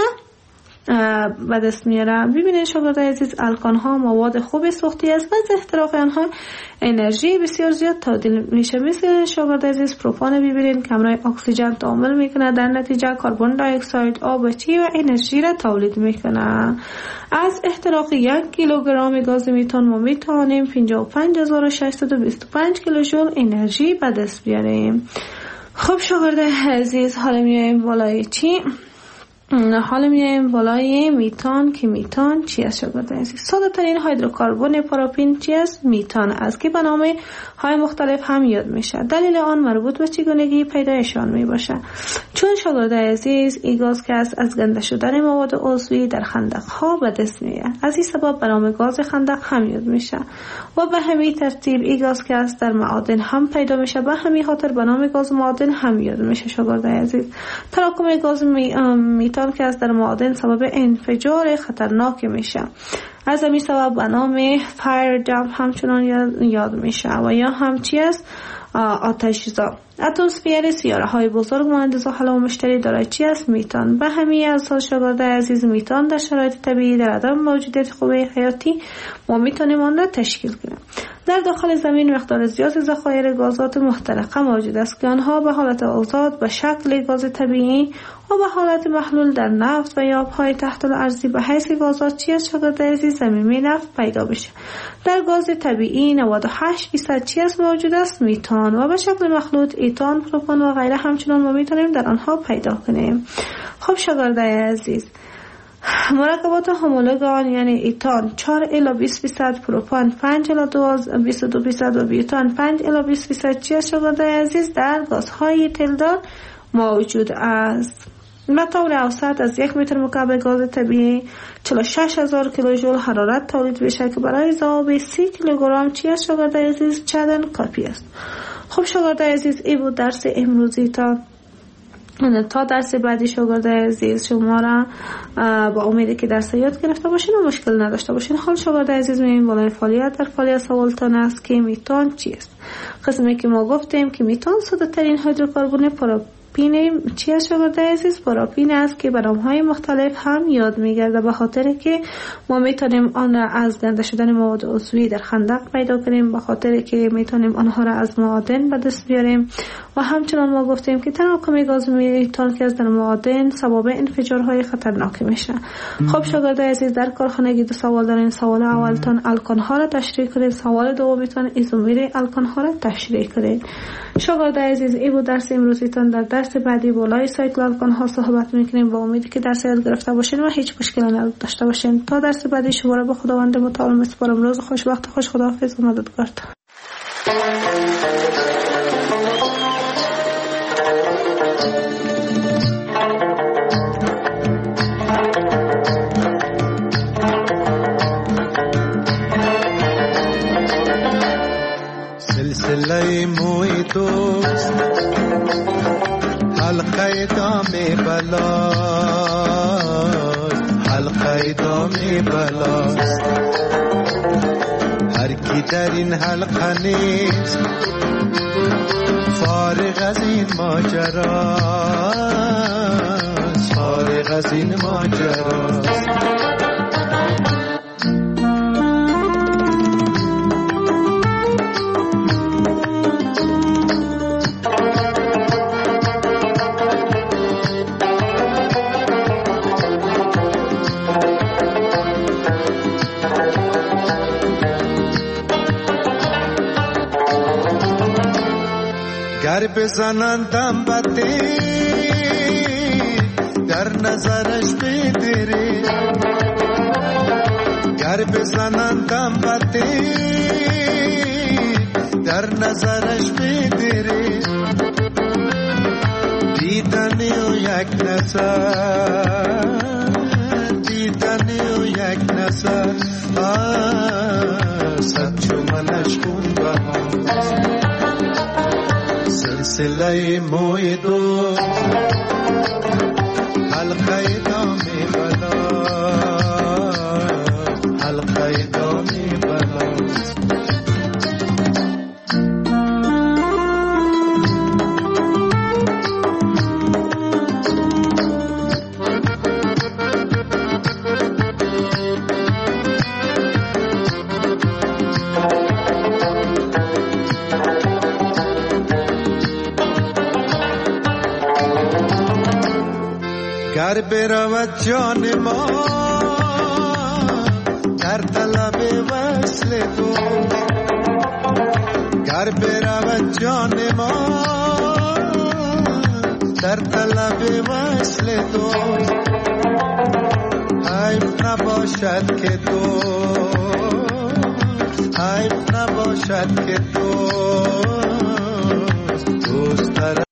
به دست میاره. ببینید شاگردای عزیز، الکان ها مواد خوب سوختی است و از احتراق آنها انرژی بسیار زیاد تبدیل میشه. مثل شاگردای عزیز پروپان ببینید کمرای اکسیژن تعامل میکنه، در نتیجه کربن دی اکساید، آب چی و انرژی را تولید میکنه. از احتراق 1 کیلوگرم گاز میتان ما میتونیم 55625 کیلوژول انرژی به دست بیاریم. خب شاگردای عزیز، حالا میایم بالای چی؟ حالا میایم بالای میتان که میتان چی است شاگردان عزیز؟ ساده ترین هیدروکربن پاراپین چی است؟ میتان است که به نام های مختلف هم یاد میشه. دلیل آن مربوط به چگونگی پیدایشان می باشه. چون شاگردان عزیز این گاز که است از گنده شدن مواد عضوی در خندق ها به دست میاد، از این سبب به نام گاز خندق هم یاد میشه و به همین ترتیب این گاز که است در معادن هم پیدا میشه، به همین خاطر به نام گاز معادن هم یاد میشه شاگردان عزیز. تراکم گاز میتان که از در معادن سبب انفجار خطرناک میشه، از همین سبب به نام فایر جمپ همچنان یاد میشه و یا هم چی است؟ آتش‌زا. اتمسفر سیاره های بزرگ مانند زحل و مشتری دارای چی است؟ میتان. به همین اساس شاگردای عزیز، میتان در شرایط طبیعی در عدم موجودیت قوه حیاتی ما میتونیم آن را تشکیل کنیم. در داخل زمین مقدار زیادی ذخایر گازات محترقه موجود است که آنها به حالت آزاد به شکل گاز طبیعی و به حالت محلول در نفت و یا آبهای تحت الارضی به حیث گازات چی است شاگردای عزیز؟ زمینی نفت پیدا بشه. در گاز طبیعی 98% چی است موجود است؟ میتان و به شکل مخلوط ایتان، پروپان و غیره همچنان ما میتونیم در آنها پیدا کنیم. خب شاگردای عزیز، مرکبات همولوگان یعنی ایتان 4 الی 20%، پروپان 5 الی 22% و بیوتان 5 الی 20% چی است شاگردای عزیز؟ در گازهای تلدار موجود است. به طور اوسط از 1 متر مکعب گاز طبیعی 46000 کیلوژول حرارت تولید میشه که برای ذوب 30 کیلوگرم چی است شاگردای عزیز؟ چندان کافی است. خب شاگردای عزیز، این بود درس امروزی. تا درس بعدی شاگردای عزیز شما را با امیدی که درس یاد گرفته باشین و مشکل نداشته باشین. حال شاگردای عزیز می‌بینیم بالای فعالیت در فعالیت سوالتان است که میتان چیست؟ قسمی که ما گفتیم که میتان ساده ترین هیدروکربن پاراپین چی است شاگردای عزیز؟ پاراپین است که به نام‌های مختلف هم یاد می‌گرده، به خاطر که ما میتونیم آن را از گنده شدن مواد عضوی در خندق پیدا کنیم، به خاطر که میتونیم آنها را از معادن به دست بیاریم و همچنان ما گفتیم که تراکم گاز میتان که از در معادن سبب انفجارهای خطرناک میشه. خب شاگردای عزیز، در کارخانگی دو سوال دارین. سوال اولتان الکان‌ها را تشریح کنید، سوال دومیتان ایزومر الکان‌ها را تشریح کنید. شاگردای عزیز، این بود درس امروزیتان. در درس بعدی بالای سایکل الکان‌ها صحبت میکنیم. با امیدی که درس یاد گرفته باشین و هیچ مشکلی نداشته باشین. تا درس بعدی شما را به خداوند متعال میسپارم. روز خوش، وقت خوش، خداحافظ و مددگار. سلسله موی دوست حلقه دام بلاست، حلقه دام بلاست. هر کی در این حلقه نیست فارغ از این ماجراست، فارغ از این ماجراست. گر بزنندم بده در نظرش بدره گر بزنندم بده در نظرش بدره دیدنی و یک نظر دیدنی و یک نظر صد چو منش خون بهاست سلسله موی دو حلقه دامی بلا حلقه دامی بلاست گر برود جان ما در طلب وصل تو گر برود جان ما در طلب وصل تو حیف نباشد که تو حیف نباشد که تو دوست